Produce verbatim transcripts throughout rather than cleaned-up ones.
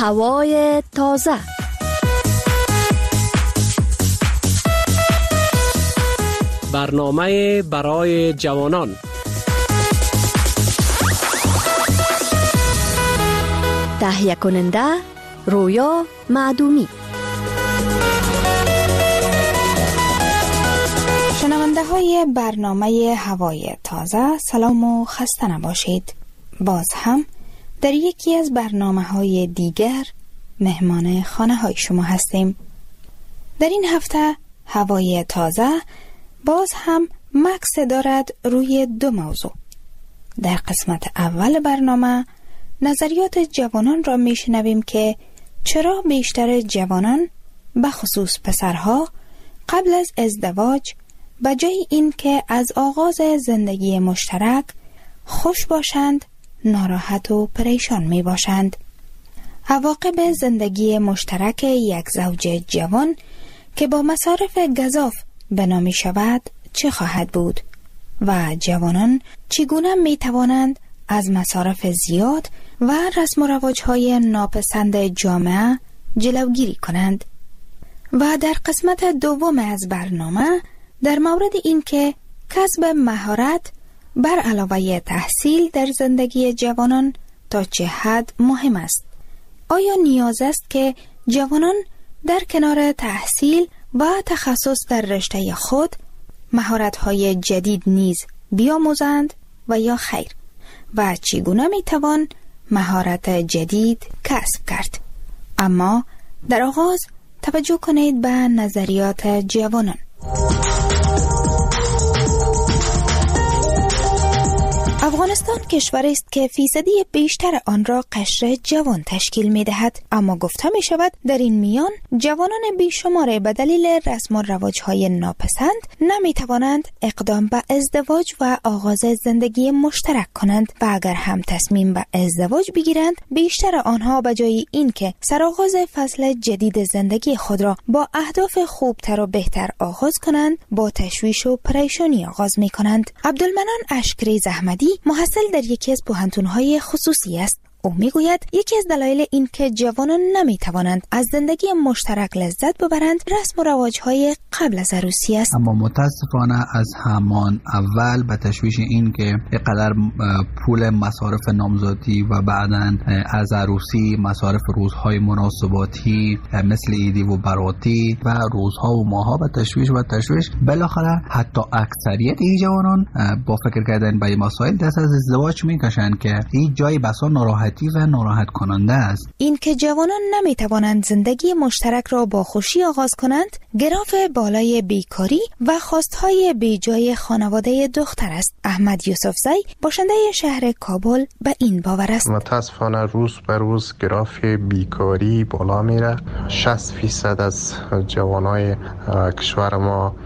هوای تازه. برنامه برای جوانان. تهیه کننده رویا معدومی. شنونده های برنامه هوای تازه، سلام و خسته نباشید. باز هم در یکی از برنامه های دیگر مهمان خانه های شما هستیم. در این هفته هوای تازه باز هم مکس دارد روی دو موضوع. در قسمت اول برنامه نظریات جوانان را میشنویم که چرا بیشتر جوانان به خصوص پسرها قبل از ازدواج به جای این که از آغاز زندگی مشترک خوش باشند ناراحت و پریشان می باشند. عواقب زندگی مشترک یک زوج جوان که با مصارف گزاف بنا می شود چه خواهد بود و جوانان چگونه می توانند از مصارف زیاد و رسم و رواج‌های ناپسند جامعه جلوگیری کنند. و در قسمت دوم از برنامه در مورد این که کسب مهارت بر علاوه تحصیل در زندگی جوانان تا چه حد مهم است. آیا نیاز است که جوانان در کنار تحصیل و تخصص در رشته خود مهارت‌های جدید نیز بیاموزند و یا خیر؟ و چگونه میتوان مهارت جدید کسب کرد؟ اما در آغاز توجه کنید به نظریات جوانان. افغانستان کشوری است که فیصدی بیشتر آن را قشر جوان تشکیل می دهد، اما گفته می شود در این میان جوانان بیشمار به دلیل رسم و رواج‌های ناپسند نمی توانند اقدام به ازدواج و آغاز زندگی مشترک کنند و اگر هم تصمیم به ازدواج بگیرند بیشتر آنها به جای اینکه سرآغاز فصل جدید زندگی خود را با اهداف خوبتر و بهتر آغاز کنند با تشویش و پریشانی آغاز می کنند. عبدالمنان اشکری زحمدی محصل در یکی از پوهنتون‌های خصوصی است. او میگوید یکی از دلایل این که جوانان نمیتوانند از زندگی مشترک لذت ببرند رسم و رواج‌های قبل از عروسی است. اما متاسفانه از همان اول به تشویش این که اینقدر پول مصارف نامزادی و بعداً از عروسی مصارف روزهای مناسباتی مثل عیدی و براتی و روزها و ماها به تشویش و تشویش بالاخره حتی اکثریت این جوانان با فکر کردن به مسائل دست از ازدواج میکشند که این جای بسا ناراحت و ناراحت کننده است. این که جوانان نمی توانند زندگی مشترک را با خوشی آغاز کنند گراف بالای بیکاری و خواستهای بیجای خانواده دختر است. احمد یوسفزی باشنده شهر کابل به این باور است. متاسفانه روز به روز گراف بیکاری بالا میره. شصت فیصد از جوانای کشور ما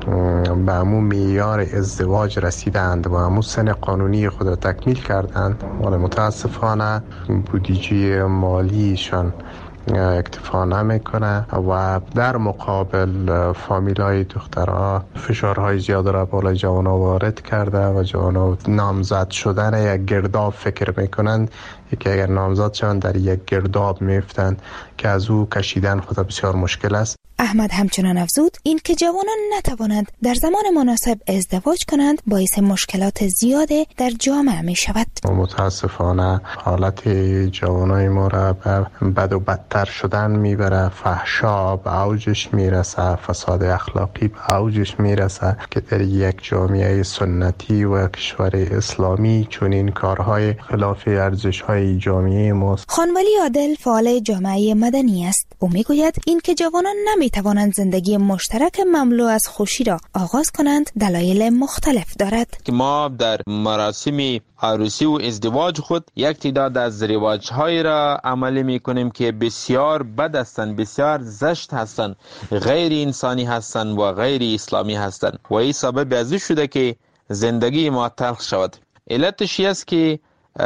به همون معیار ازدواج رسیدند و همون سن قانونی خود را تکمیل کردند، ولی متاسفانه بودجه مالیشان اکتفا نمیکنه و در مقابل فامیلای دخترها فشارهای زیاد را بالای جوانا وارد کرده و جوانا نامزد شدن یک گرداب فکر میکنند که اگر نامزد شوند در یک گرداب میفتند که از او کشیدن خود بسیار مشکل است. احمد همچنان افزود این که جوانان نتوانند در زمان مناسب ازدواج کنند باعث مشکلات زیاد در جامعه می شود. متاسفانه حالت جوانای ما را به بد و بدتر شدن میبره. فحشا به اوجش میرسه، فساد اخلاقی به اوجش میرسه که در یک جامعه سنتی و کشور اسلامی چون این کارهای خلاف ارزش‌های جامعه ماست. خانولی عادل فعال جامعه مدنی است. او میگوید این که جوانان نمی توانند زندگی مشترک مملو از خوشی را آغاز کنند دلایل مختلف دارد. که ما در مراسم عروسی و ازدواج خود یک تعداد از رواج‌های را عملی می‌کنیم که بسیار بد هستند، بسیار زشت هستند، غیر انسانی هستند و غیر اسلامی هستند و این سبب از این شده که زندگی ما تلخ شود. علتش است که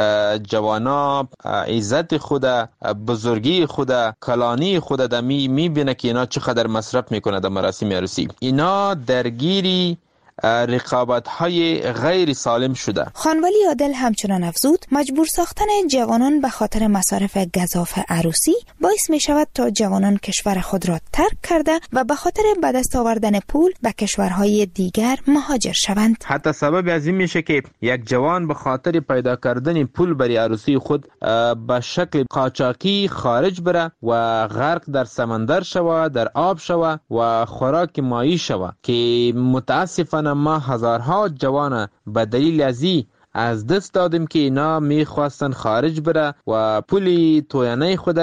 جوانا عزت خود، بزرگی خود، کلانی خود دمی میبینه که اینا چقدر مصرف میکنه در مراسم عروسی. اینا درگیری رقابت‌های غیر سالم شده. خانوالی عادل همچنان افزود مجبور ساختن جوانان به خاطر مصارف گزاف عروسی باعث می شود تا جوانان کشور خود را ترک کرده و به خاطر به دست آوردن پول به کشورهای دیگر مهاجر شوند. حتی سبب از این میشه که یک جوان به خاطر پیدا کردن پول برای عروسی خود به شکل قاچاقی خارج بره و غرق در سمندر شوه، در آب شوه و خوراک مایی شوه که متاسفانه ما هزارها جوان به دلیل ازی از دست دادیم که اینا میخواستن خارج بره و پولی تویانه خود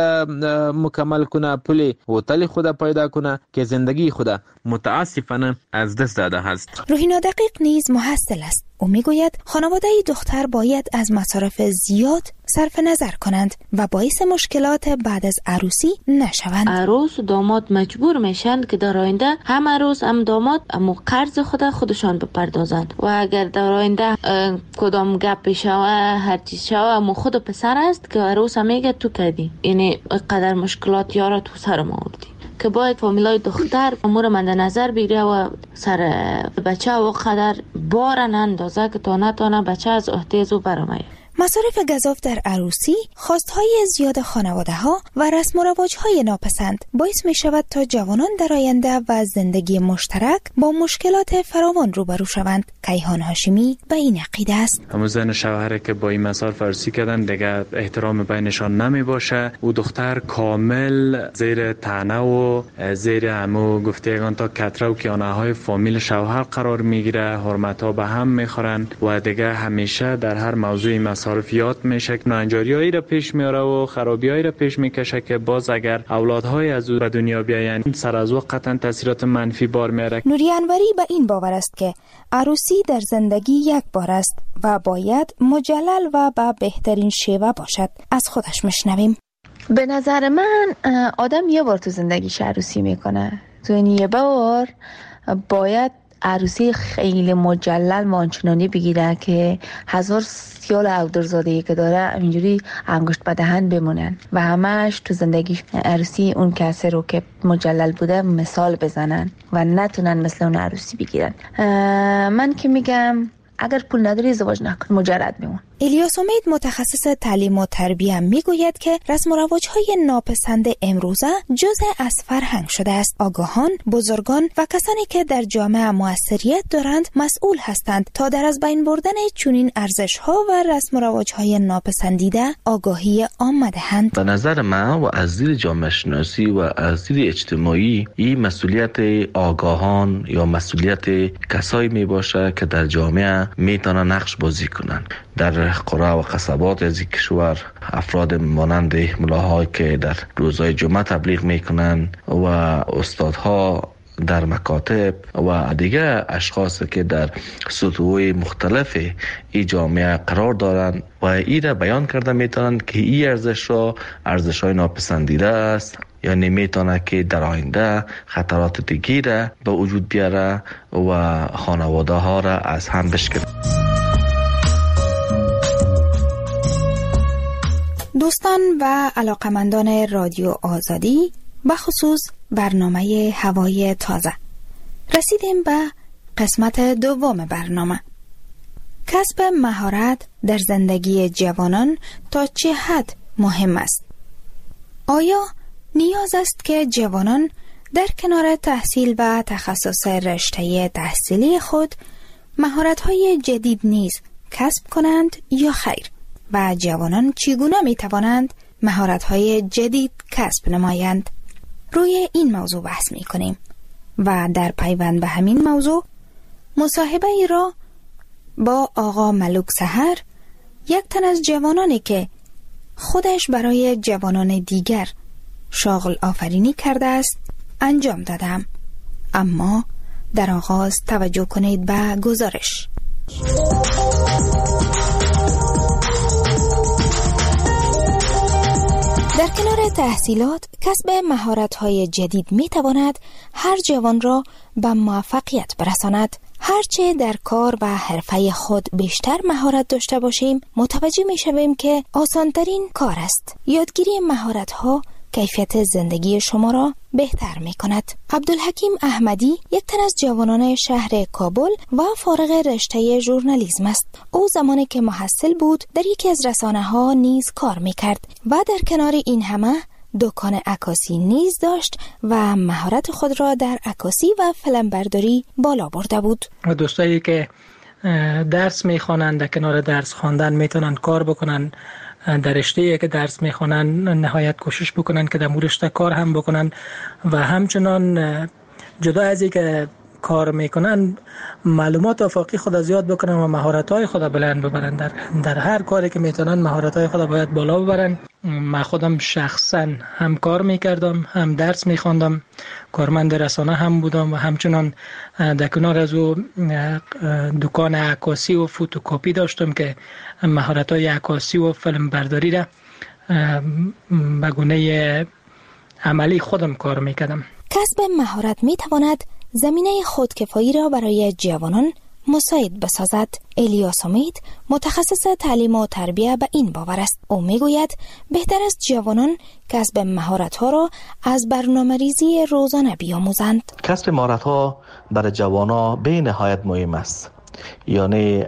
مکمل کنه، پولی هتل خود پیدا کنه که زندگی خود متاسفانه از دست داده هست. روحینا دقیق نیز محصل است. او میگوید خانواده دختر باید از مصارف زیاد صرف نظر کنند و باعث مشکلات بعد از عروسی نشوند. عروس و داماد مجبور میشن که در آینده هم عروس هم داماد امو قرض خود خودشان بپردازند و اگر در آینده کدام گپ شوه هر چیز شوه امو خود پسر است که عروس هم میگه تو کردی، یعنی قدر مشکلات یارا تو سرم آوردی، که باید فامیلای دختر امور مند نظر بگیره و سر بچه و قدر بارن اندازه که تا نتانه بچه از احتیاج و برامه. مصارف گزاف در عروسی، خواستهای زیاد خانواده ها و رسم و رواج های ناپسند باعث می شود تا جوانان در آینده و زندگی مشترک با مشکلات فراوان روبرو شوند. کیهان هاشمی به این عقیده است. همون زن و شوهر که با این مصارف عروسی کردن دیگه احترام بینشان نمی باشه و دختر کامل زیر طعنه و زیر همو گفتگان تا کتره و کیانه های فامیل شوهر قرار میگیره، حرمت ها به هم میخورن و دیگه همیشه در هر موضوعی مصارف یاد میشه که ناانجاریایی را پیش میاره و خرابیایی را پیش میکشه که باز اگر اولادهای از او به دنیا بیاین سر از او قطعا تاثیرات منفی بار میاره. نوری انوری به این باور است که عروسی در زندگی یک بار است و باید مجلل و به بهترین شیوه باشد. از خودش میشنویم. به نظر من آدم یه بار تو زندگیش عروسی میکنه، تو این یه بار باید عروسی خیلی مجلل مانچنانی بگیره که هزار سیال اودرزادهی که داره اینجوری انگشت به دهن بمونن و همش تو زندگی عروسی اون کسی رو که مجلل بوده مثال بزنن و نتونن مثل اون عروسی بگیرن. من که میگم اگر پول نداری ازدواج نکن، مجرد بمون. الیاس امید متخصص تعلیم و تربیه میگوید که رسم و رواج‌های ناپسند امروزه جزء از فرهنگ شده است. آگاهان، بزرگان و کسانی که در جامعه موثریت دارند مسئول هستند تا در از بین بردن چنین ارزش‌ها و رسم و رواج‌های ناپسندیده آگاهی عام دهند. به نظر من و از دید جامعه شناسی و از دید اجتماعی این مسئولیت آگاهان یا مسئولیت کسایی میباشه که در جامعه میتونن نقش بازی کنن. در قرى و قصبات از کشور افراد مانند ملاهایی که در روزهای جمعه تبلیغ میکنن و استادها در مکاتب و دیگه اشخاص که در سطوح مختلف ای جامعه قرار دارن و ای را بیان کرده میتونن که ای ارزش را ارزش های ناپسندیده است، یعنی میتونه که در آینده خطرات دیگی را به وجود بیاره و خانواده ها را از هم بشکنه. دوستان و علاقمندان رادیو آزادی، به خصوص برنامه هوای تازه، رسیدیم به قسمت دوم برنامه. کسب مهارت در زندگی جوانان تا چه حد مهم است؟ آیا نیاز است که جوانان در کنار تحصیل و تخصص رشته تحصیلی خود مهارت‌های جدید نیز کسب کنند یا خیر؟ و جوانان چگونه می توانند مهارت‌های جدید کسب نمایند؟ روی این موضوع بحث می کنیم و در پیوند به همین موضوع مصاحبه ای را با آقا ملوک سحر، یک تن از جوانانی که خودش برای جوانان دیگر شاغل آفرینی کرده است انجام دادم. اما در آغاز توجه کنید به گزارش. در کنار تحصیلات، کسب مهارت‌های جدید می‌تواند هر جوان را به موفقیت برساند. هرچه در کار و حرفه خود بیشتر مهارت داشته باشیم، متوجه می‌شویم که آسان‌ترین کار است. یادگیری مهارت‌ها کیفیت زندگی شما را بهتر می کند. عبدالحکیم احمدی یک تن از جوانان شهر کابل و فارغ رشته ژورنالیسم است. او زمانی که محصل بود در یکی از رسانه ها نیز کار می کرد و در کنار این همه دکان عکاسی نیز داشت و مهارت خود را در عکاسی و فیلمبرداری بالا برده بود. دوستایی که درس میخوانند در کنار درس خواندن میتونن کار بکنن، در رشته‌ای که درس میخوانن نهایت کوشش بکنن که در مو رشته کار هم بکنن و همچنان جدا از اینکه کار میکنن معلومات افاقی خود زیاد بکنن و مهارت‌های خود بلند ببرن. در در هر کاری که میتونن مهارت‌های خود باید بالا ببرن. من خودم شخصا هم کار میکردم، هم درس میخواندم، کارمند رسانه هم بودم و همچنان در کنار از او دکان عکاسی و فتوکپی داشتم که مهارت‌های عکاسی و فیلم برداری را به گونه عملی خودم کار میکردم. کسب مهارت میتواند زمینه خودکفایی را برای جوانان مساعد بسازد. الیاس امید متخصص تعلیم و تربیت به این باور است. او میگوید بهتر است جوانان کسب مهارت‌ها را از برنامه‌ریزی روزانه بیاموزند. کسب مهارت‌ها برای جوانان به نهایت مهم است. یعنی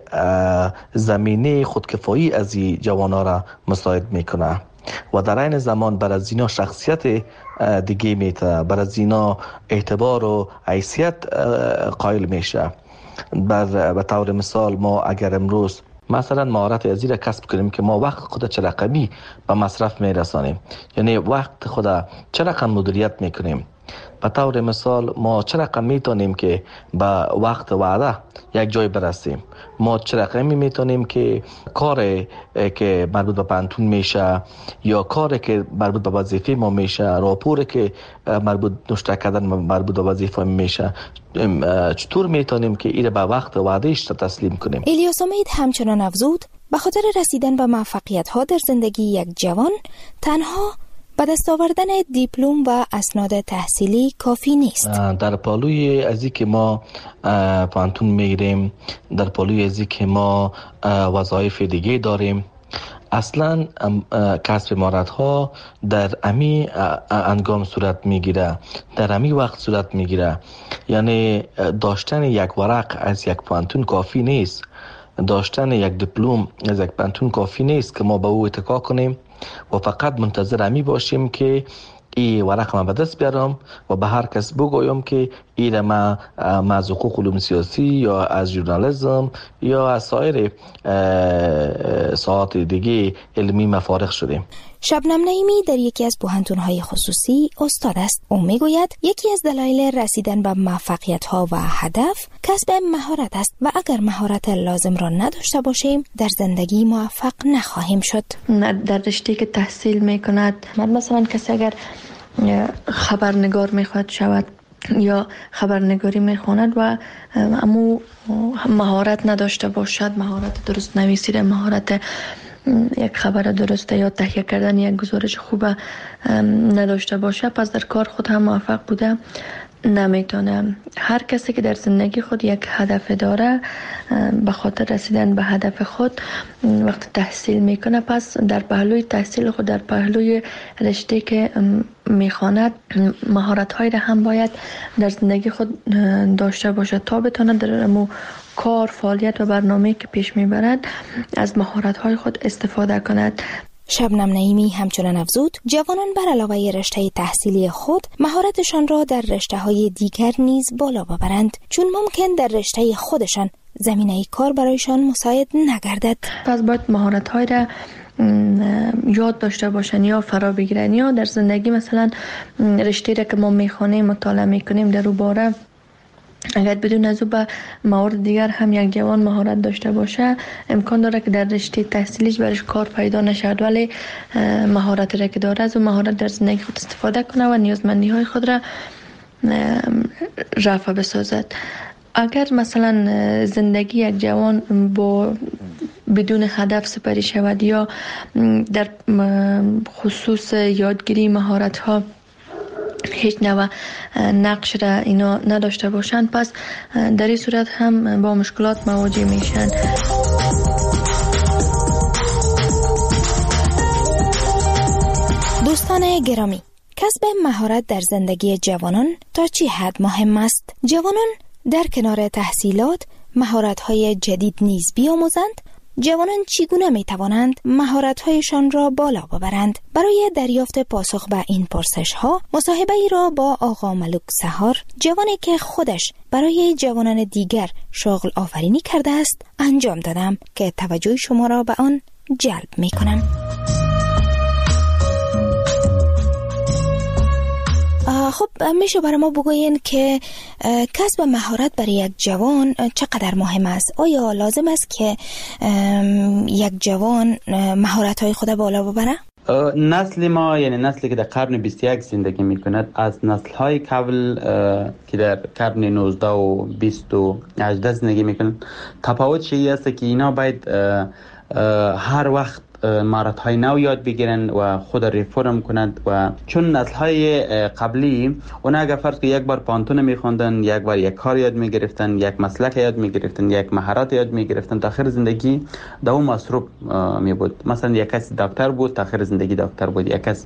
زمینه خودکفایی از این جوانان را مساعد میکنه و در این زمان برای زینا شخصیت دیگه میته، برای زینا اعتبار و حیثیت قائل میشه. بر به طور مثال ما اگر امروز مثلا مهارت ازی را کسب کنیم که ما وقت خود چه رقمی به مصرف میرسانیم، یعنی وقت خود چه رقم مدیریت میکنیم. به طور مثال ما چه رقم میتونیم که به وقت وعده یک جای برسیم، ما چه رقمی میتونیم که کار که مربوط به پانتون میشه یا کاری که مربوط به وظیفه ما میشه، راپوری که مربوط نشته کردن مربوط به وظیفه میشه، چطور میتونیم که این به وقت وعدهش تسلیم کنیم. الیاس امید همچنان افزود به خاطر رسیدن به موفقیت ها در زندگی یک جوان تنها به دست آوردن دیپلم و اسناد تحصیلی کافی نیست. در پالوی ازی که ما پانتون میگیریم، در پالوی ازی که ما وظایف دیگه داریم، اصلا کسب مهارت ها در امی انگام صورت میگیره، در امی وقت صورت میگیره. یعنی داشتن یک ورق از یک پانتون کافی نیست، داشتن یک دیپلم از یک پانتون کافی نیست که ما به او اتکا کنیم و فقط منتظر امی باشیم که این ورق ما به دست بیارم و به هر کس بگویم که این ما از حقوق علوم سیاسی یا از ژورنالیسم یا از سایر ساعات دیگه علمی مفارغ شدیم. شبنم نعیمی در یکی از پوهنتون‌های خصوصی استاد است. او میگوید یکی از دلایل رسیدن به موفقیت‌ها و هدف کسب مهارت است و اگر مهارت لازم را نداشته باشیم در زندگی موفق نخواهیم شد. در رشته که تحصیل میکند، مثلا کسی اگر خبرنگار میخواد شود یا خبرنگاری میخواند و اما مهارت نداشته باشد، مهارت درست نویسی، مهارت یک خبر درسته یا تهیه کردن یک گزارش خوبه نداشته باشه، پس در کار خود هم موفق بوده نمیتونه. هر کسی که در زندگی خود یک هدف داره، به خاطر رسیدن به هدف خود وقت تحصیل میکنه، پس در پهلوی تحصیل خود، در پهلوی رشته که میخواند، مهارت هایی را هم باید در زندگی خود داشته باشه تا بتونه در مو کار، فعالیت و برنامه‌ای که پیش میبرد از مهارت های خود استفاده کند. شبنم نعیمی همچنان افزود جوانان بر علاوه رشته تحصیلی خود مهارتشان را در رشته‌های دیگر نیز بالا ببرند، چون ممکن در رشته خودشان زمینه کار برایشان مساعد نگردد. پس باید مهارت‌های را یاد داشته باشن یا فرا بگیرن، یا در زندگی مثلا رشته را که ما میخوانیم مطالعه میکنیم در او باره اگر بدون از او به موارد دیگر هم یک جوان مهارت داشته باشه، امکان داره که در رشته تحصیلیش برش کار پیدا نشد، ولی مهارت را که داره از او مهارت در زندگی خود استفاده کنه و نیازمندی های خود را رفع بسازد. اگر مثلا زندگی یک جوان با بدون هدف سپری شود یا در خصوص یادگیری مهارت ها هیچ نوع نقش را اینا نداشته باشند، پس در این صورت هم با مشکلات مواجه میشن. دوستان گرامی، کسب مهارت در زندگی جوانان تا چه حد مهم است؟ جوانان در کنار تحصیلات مهارت‌های جدید نیز بیاموزند. جوانان چگونه می توانند مهارت‌هایشان را بالا ببرند؟ برای دریافت پاسخ به این پرسش‌ها مصاحبه ای را با آقا ملک سحار، جوانی که خودش برای جوانان دیگر شغل آفرینی کرده است، انجام دادم که توجه شما را به آن جلب می کنم. خب میشه برای ما بگوین که کسب مهارت برای یک جوان چقدر مهم است؟ آیا لازم است که یک جوان مهارت‌های خود بالا ببره؟ نسل ما، یعنی نسلی که در قرن بیست و یک زندگی میکند، از نسل‌های قبل که در قرن نوزده و بیست و هجده زندگی میکنند تفاوت این است که اینا باید هر وقت مهارت‌های نو یاد بگیرن و خود ریفرم کنند. و چون نسل‌های قبلی اونا اگر فرض که یک بار پانتون می‌خوندن، یک بار یک کار یاد می‌گرفتن، یک مسلک یاد می‌گرفتن، یک مهارت یاد می‌گرفتن، تا آخر زندگی در اون مصروف می‌بود. مثلا یک کس دکتر بود، تا آخر زندگی دکتر بود. یک کس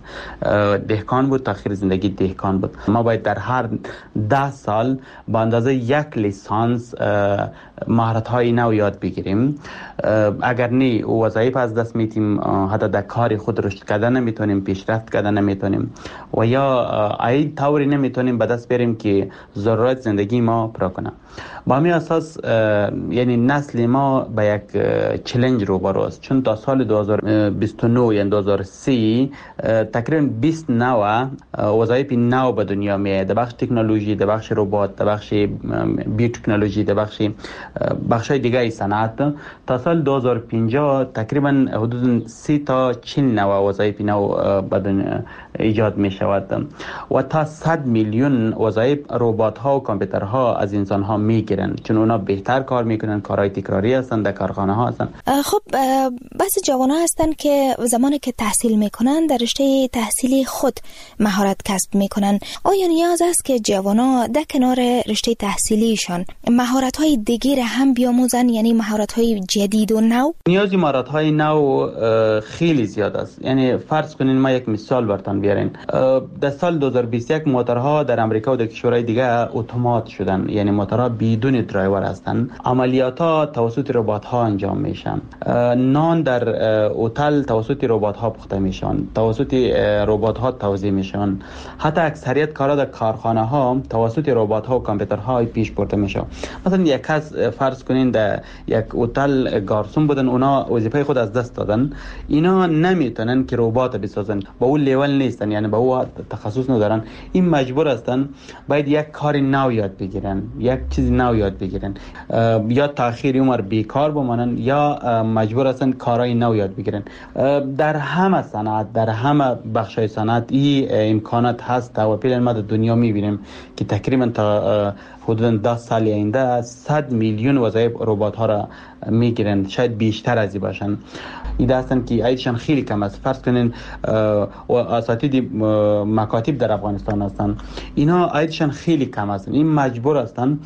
دهقان بود، تا آخر زندگی دهقان بود. ما باید در هر ده سال با اندازه یک لیسانس مهارت‌های نو یاد بگیریم. اگر نه وظایف از دست می‌دیم، حتی در کار خود رشد کردن نمیتونیم، پیشرفت کردن نمیتونیم و یا ای طوری نمیتونیم به دست بیاریم که ضرورت زندگی ما پورا کنه. با همین اساس یعنی نسل ما به یک چالش روبرو است، چون تا سال دو هزار و بیست و نه یعنی دو هزار و سی تقریبا بیست نو وظایف نو به دنیا میاد، در بخش تکنولوژی، در بخش ربات، در بخش بیوتکنولوژی، در بخش بخشای دیگه صنعت. تا سال دو هزار و پنجاه تقریبا حدود سی تا چهل نو وظایف نو به دنیا ایجاد می شود و تا صد میلیون وظایف ربات ها و کامپیوترها از انسان ها می گیرن، چون اونا بهتر کار میکنن، کارهای تکراری هستن، در کارخانه ها هستن. خب بس جوان ها هستن که زمانی که تحصیل میکنن در رشته تحصیلی خود مهارت کسب میکنن. آیا نیاز است که جوان ها در کنار رشته تحصیلیشان مهارت های دیگر هم بیاموزن، یعنی مهارت های جدید و نو؟ نیازی مهارت های نو خیلی زیاد است. یعنی فرض کنین ما یک مثال براتون بیارین. در سال دو هزار و بیست و یک موتورها در امریکا و در کشورهای دیگه اتومات شدن، یعنی موتورها بدون درایور هستند. عملیات‌ها توسط ربات‌ها انجام میشن. نان در هتل توسط ربات‌ها پخته میشن، توسط ربات‌ها توزیع میشن. حتی اکثریت کارها در کارخانه‌ها توسط ربات‌ها و کامپیوترها پیش برده میشه. مثلا یک کس فرض کنین در یک هتل گارسون بودن، اونا وظیفه خود از دست دادن. اینا نمیتونن که ربات بسازن، با اون لیول نیستن، یعنی با اون تخصص ندارن. این مجبور هستن باید یک کار نو یاد بگیرن، یک چیز نو یاد بگیرن، یا تأخیر عمر بیکار بمانن یا مجبور هستن کارهای نو یاد بگیرن. در همه صنعت، در همه بخشای صنعت این امکانات هست و پیل ما در دنیا میبینیم که تقریبا تا حدود ده سال آینده صد میلیون وظایف ربات ها را میگیرن، شاید بیشتر از این باشن. این هستن که عیدشان خیلی کم است. فرض کنین و اساتید مکاتب در افغانستان هستن، اینا عیدشان خیلی کم است. این مجبور هستن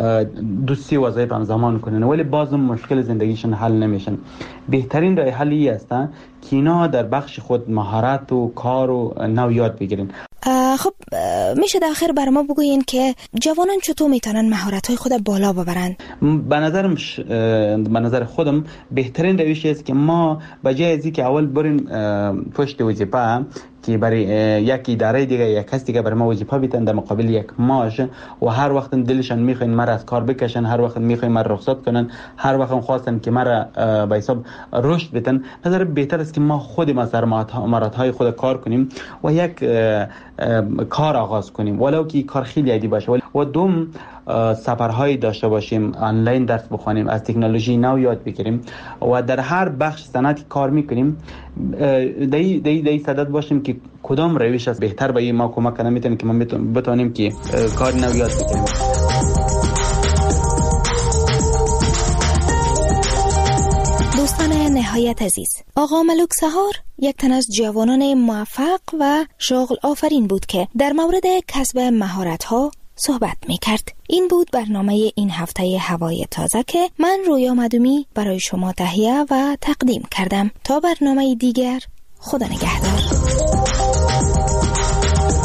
دو سی وظایف همزمان کنن، ولی باز مشکل زندگیشون حل نمیشن. بهترین راه حل این است که اینا در بخش خود مهارت و کار و نو یاد بگیرن. خب میشه در آخر بر ما بگوین که جوانان چطور میتونن مهارت‌های خود بالا ببرن؟ به نظرم ش... به نظر خودم بهترین روش است که ما بجای از اینکه اول بریم پشت وظیفه که برای یک اداره دیگه یک کس دیگه برای ما وظیفه بیتن در مقابل یک معاش و هر وقت دلشان میخواین مرا از کار بکشن، هر وقت میخواین مرا رخصت کنن، هر وقت خواستن که مرا به حساب رشد بدن، نظر بهتر است که ما خودیم از مهارت‌های خود کار کنیم و یک کار آغاز کنیم، ولو که کار خیلی عادی باشه، و دوم سفرهایی داشته باشیم، آنلاین درس بخونیم، از تکنولوژی نو یاد بگیریم و در هر بخش صنعتی کار میکنیم دای دای دای صدد باشیم که کدام روش است بهتر به ما کمک کنه میتونه که ما بتونیم که کار نو یاد بگیریم. دوستان نهایت عزیز، آقا ملک سحار یک تن از جوانان موفق و شغل آفرین بود که در مورد کسب مهارت‌ها صحبت می کرد. این بود برنامه این هفته هوای تازه که من رویا مدومی برای شما تهیه و تقدیم کردم. تا برنامه دیگر، خدا نگهدار.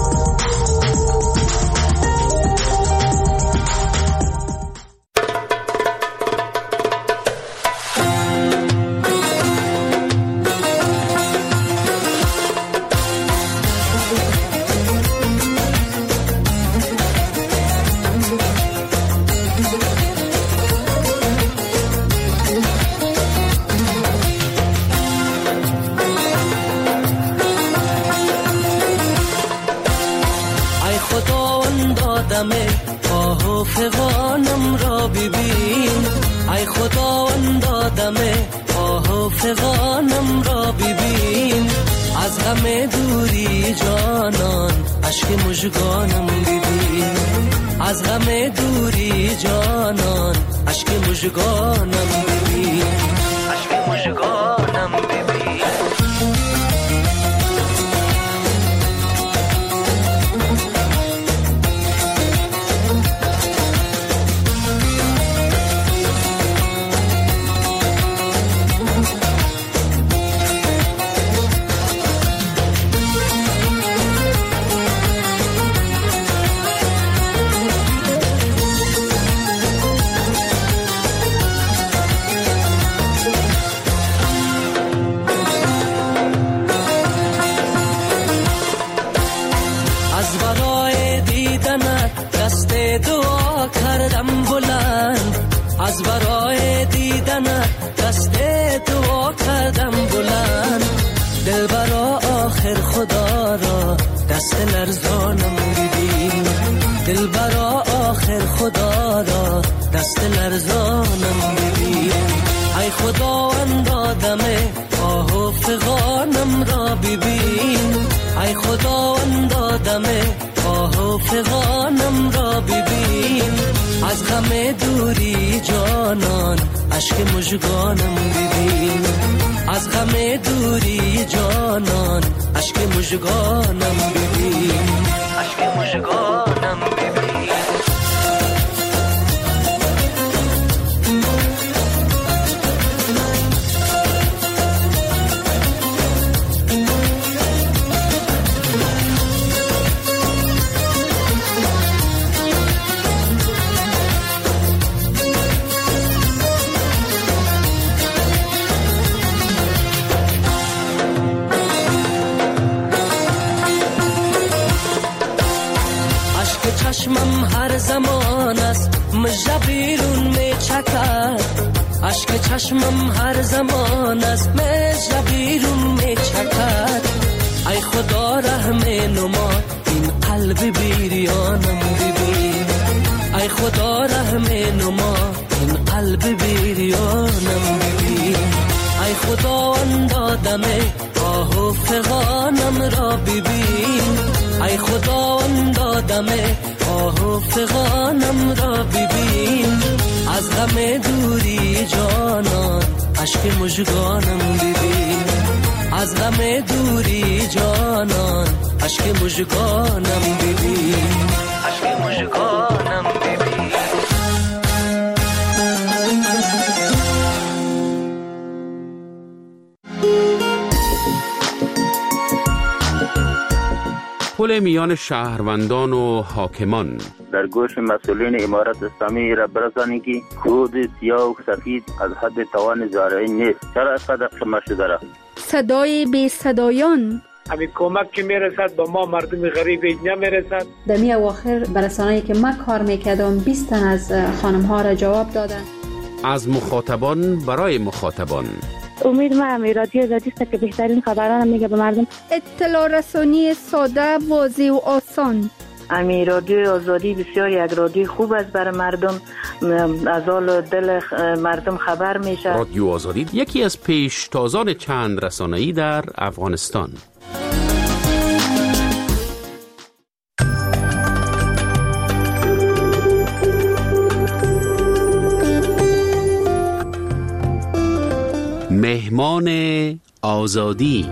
خداوند دم آه و فغانم را ببین، از غم دوری جانان اشک مژگانم ببین، از غم دوری جانان اشک مژگانم ببین، اشک مژگانم ببین. دعا کردم بلند، از برای دیدنت دست دعا کردم بلند، دل برا آخر خدا را دست لرزانم ببین، دل برا آخر خدا را دست لرزانم ببین. ای خداوند دم آه و فغانم را ببین، ای خداوند دم آه و فغانم را ببین، از غم دوری جانان اشک مژگانم ببین، از غم دوری جانان اشک مژگانم ببین، اشک مژگانم ببین. چشمم هر زمان است مژه بیرون می چکد، اشک چشمم هر زمان است مژه بیرون می چکد، ای خدا رحم نما این قلب بیریانم ببین، ای خدا رحم نما این قلب بیریانم ببین، ای خداوند دم آه و فغانم را ببین، ای خداوند دم آه و فغانم را ببین، از غم دوری جانان اشک مژگانم ببین، از غم دوری جانان اشک مژگانم ببین، اشک مژگانم ببین. پل میان شهروندان و حاکمان. در گوش مسئولین امارت اسلامی را برسانید که خود سیاه و سفید از حد توان زارعی نیست. چرا اینقدر قمه شده را؟ صدای بی صدایان. همین کمک که میرسد با ما مردم غریب نمیرسد. در می اواخر برسانه‌ای که من کار میکردم بیست تن از خانم ها را جواب دادن. از مخاطبان برای مخاطبان. امید ما هم رادیو آزادی است که بهترین خبران میگه به مردم. اطلاع رسانی ساده، واضح و آسان. امی رادیو آزادی بسیار یک رادیو خوب است برای مردم، از حال دل مردم خبر میشه. رادیو آزادی یکی از پیشتازان چند رسانه‌ای در افغانستان. مهمان آزادی.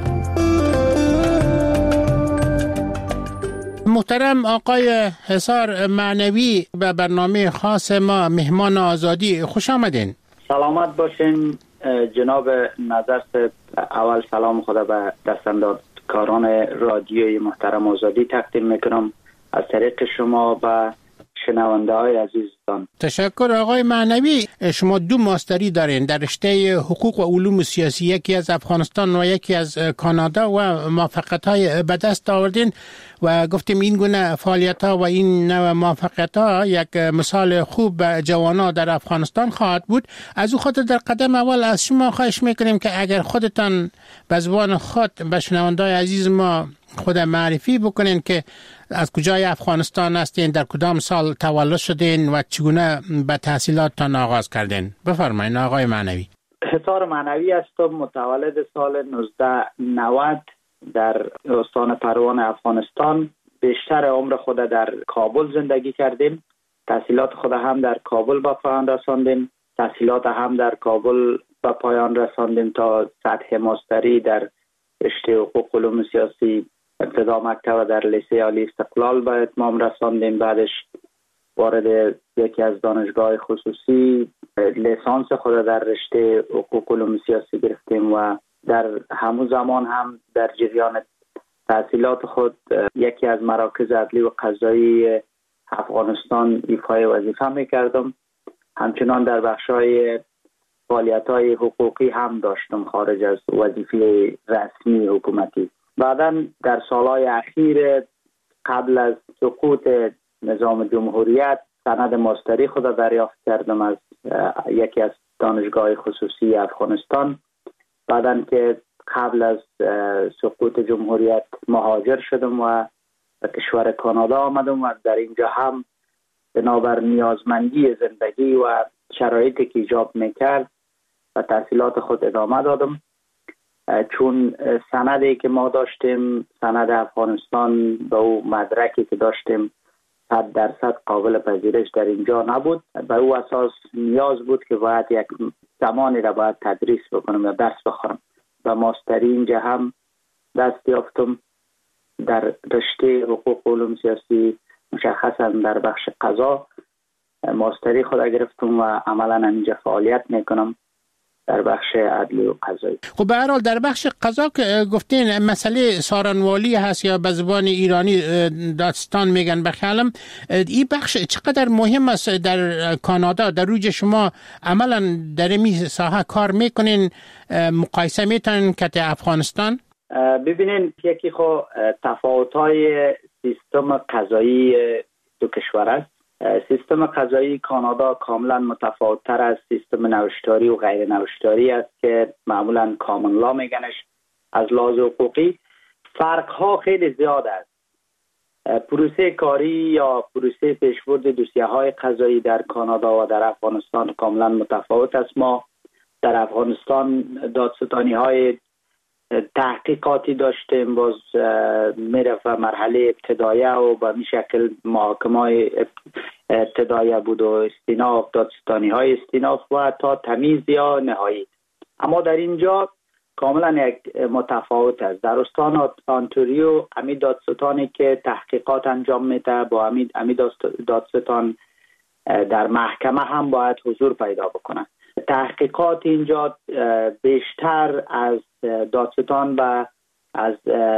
محترم آقای حصار معنوی به برنامه خاص ما مهمان آزادی خوش آمدین. سلامت باشین جناب نظر صاحب. اول سلام خدا به دستاندرکاران رادیوی محترم آزادی تقدیم میکنم از طریق شما و شنونده های عزیزتان. تشکر آقای معنوی. شما دو ماستری دارین در رشته حقوق و علوم سیاسی، یکی از افغانستان و یکی از کانادا، و موفقیت های به دست آوردین و گفتیم این گونه فعالیت ها و این نوع موفقیت ها یک مثال خوب به جوانان در افغانستان خواهد بود. از او خاطر در قدم اول از شما خواهش میکنیم که اگر خودتان به زبان خود به شنونده های عزیز ما خود معرفی بکنین که از کجای افغانستان هستین، در کدام سال تولد شدین و چگونه به تحصیلاتتان آغاز کردین؟ بفرمایید آقای معنوی. حصار معنوی هستم، متولد سال نوزده نود در استان پروان افغانستان. بیشتر عمر خود در کابل زندگی کردیم. تحصیلات خود هم در کابل به پایان رساندیم. تحصیلات هم در کابل به پایان رساندیم تا سطح ماستری در رشته حقوق علوم سیاسی ابتدا مکتب در لیسه عالی استقلال به اتمام رساندیم. بعدش وارد یکی از دانشگاه خصوصی لیسانس خود در رشته حقوق علوم سیاسی گرفتیم و در همون زمان هم در جریان تحصیلات خود یکی از مراکز عدلی و قضایی افغانستان ایفای وظیفه میکردم. همچنان در بخشای فعالیت‌های حقوقی هم داشتم خارج از وظیفه رسمی حکومتی. بعداً در سالهای اخیر قبل از سقوط نظام جمهوریت سند ماستری خود دریافت کردم از یکی از دانشگاه خصوصی افغانستان. بعداً که قبل از سقوط جمهوریت مهاجر شدم و به کشور کانادا آمدم و در اینجا هم بنابر نیازمندی زندگی و شرایطی که ایجاب میکرد و تحصیلات خود ادامه دادم. چون سندی که ما داشتیم، سند افغانستان به او مدرکی که داشتیم صد درصد قابل پذیرش در اینجا نبود. به او اساس نیاز بود که باید یک زمانی را باید تدریس بکنم یا درس بخورم. و ماستری اینجا هم دست یافتم در رشته حقوق علوم سیاسی، مشخصا در بخش قضا ماستری خود گرفتم و عملا اینجا فعالیت میکنم در بخش عدلی و قضایی. خب به هر حال در بخش قضا که گفتین مسئله سارنوالی هست یا به زبان ایرانی دادستان میگن بخیالم، این بخش چقدر مهم است در کانادا؟ در روی شما عملا در این ساحه کار میکنین، مقایسه میتونین که افغانستان؟ ببینین یکی خو تفاوت‌های سیستم قضایی دو کشور است. سیستم قضایی کانادا کاملا متفاوت‌تر از سیستم نوشتاری و غیر نوشتاری است که معمولا کامن لا میگنش. از لحاظ حقوقی فرق‌ها خیلی زیاد است. پروسه کاری یا پروسه پیشبرد دوسیه‌های قضایی در کانادا و در افغانستان کاملا متفاوت است. ما در افغانستان دادستانی‌های تحقیقاتی داشتیم، باز میرفت و مرحله ابتدایه و به می شکل محاکمه ابتدایه بود و استیناف، دادستانی های استیناف و تا تمیز یا نهایی. اما در اینجا کاملا یک متفاوت است. در استان آنتاریو امی دادستانی که تحقیقات انجام میده با امی, امی دادستان در محکمه هم باید حضور پیدا بکنند. تحقیقات اینجا بیشتر از دادستان و از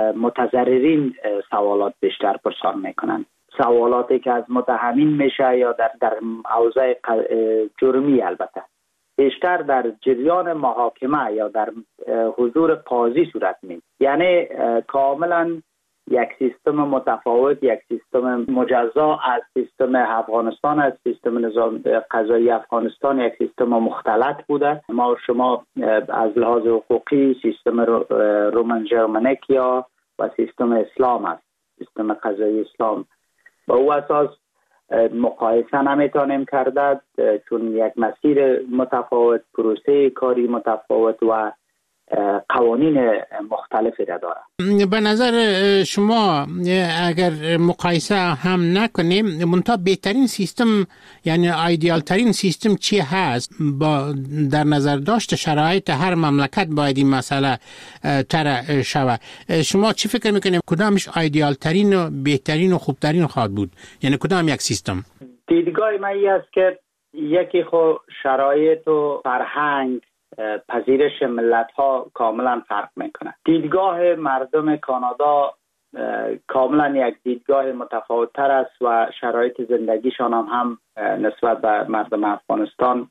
متضررین سوالات بیشتر پرسان میکنند. سوالاتی که از متهمین میشه یا در در حوزه جرمی البته بیشتر در جریان محاکمه یا در حضور قاضی صورت میگیرد. یعنی کاملا یک سیستم متفاوت، یک سیستم مجزا از سیستم افغانستان، از سیستم نظام قضایی افغانستان یک سیستم مختلط بوده. ما شما از لحاظ حقوقی سیستم رومن ژرمنیک یا و سیستم اسلام است، سیستم قضایی اسلام. با او اساس مقایسه نمیتونیم کرد چون یک مسیر متفاوت، پروسه کاری متفاوت و قوانین مختلفی را داره. به نظر شما اگر مقایسه هم نکنیم منتها بهترین سیستم یعنی ایدئال ترین سیستم چی هست؟ با در نظر داشت شرایط هر مملکت باید این مسئله طرح شود. شما چی فکر میکنید کدامش ایدئال ترین و بهترین و خوبترین خواهد بود؟ یعنی کدام یک سیستم؟ دیدگاه من این است که یکی خو شرایط و فرهنگ پذیرش ملت ها کاملا فرق میکنه. دیدگاه مردم کانادا کاملا یک دیدگاه متفاوت تر است و شرایط زندگیشان هم, هم نسبت به مردم افغانستان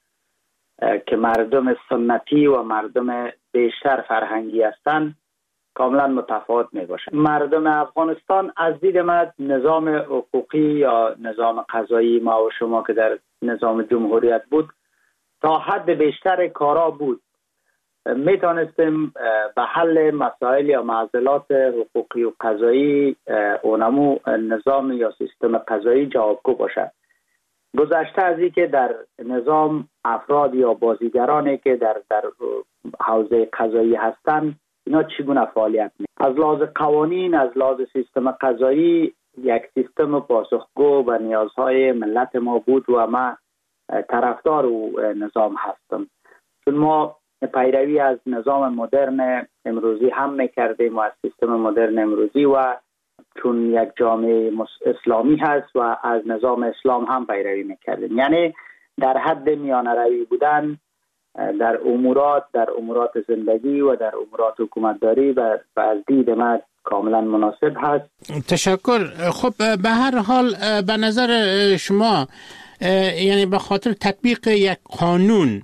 که مردم سنتی و مردم بیشتر فرهنگی هستند کاملا متفاوت می باشه. مردم افغانستان از دید من نظام حقوقی یا نظام قضایی ما و شما که در نظام جمهوریت بود تا حد بیشتر کارا بود میتونستیم به حل مسائل یا معضلات حقوقی و قضایی اونمو نظام یا سیستم قضایی جوابگو باشد. گذشته از این که در نظام افراد یا بازیگرانی که در در حوزه قضایی هستند اینا چگونه فعالیت می از لحاظ قوانین، از لحاظ سیستم قضایی یک سیستم پاسخگو به نیازهای ملت ما بود و ما طرفدار او نظام هستم، چون ما پیروی از نظام مدرن امروزی هم میکردیم و از سیستم مدرن امروزی و چون یک جامعه اسلامی هست و از نظام اسلام هم پیروی میکردیم، یعنی در حد میانه روی بودن در امورات در امورات زندگی و در امورات حکومتداری و از دید من کاملا مناسب هست. تشکر. خب به هر حال به نظر شما یعنی به خاطر تطبیق یک قانون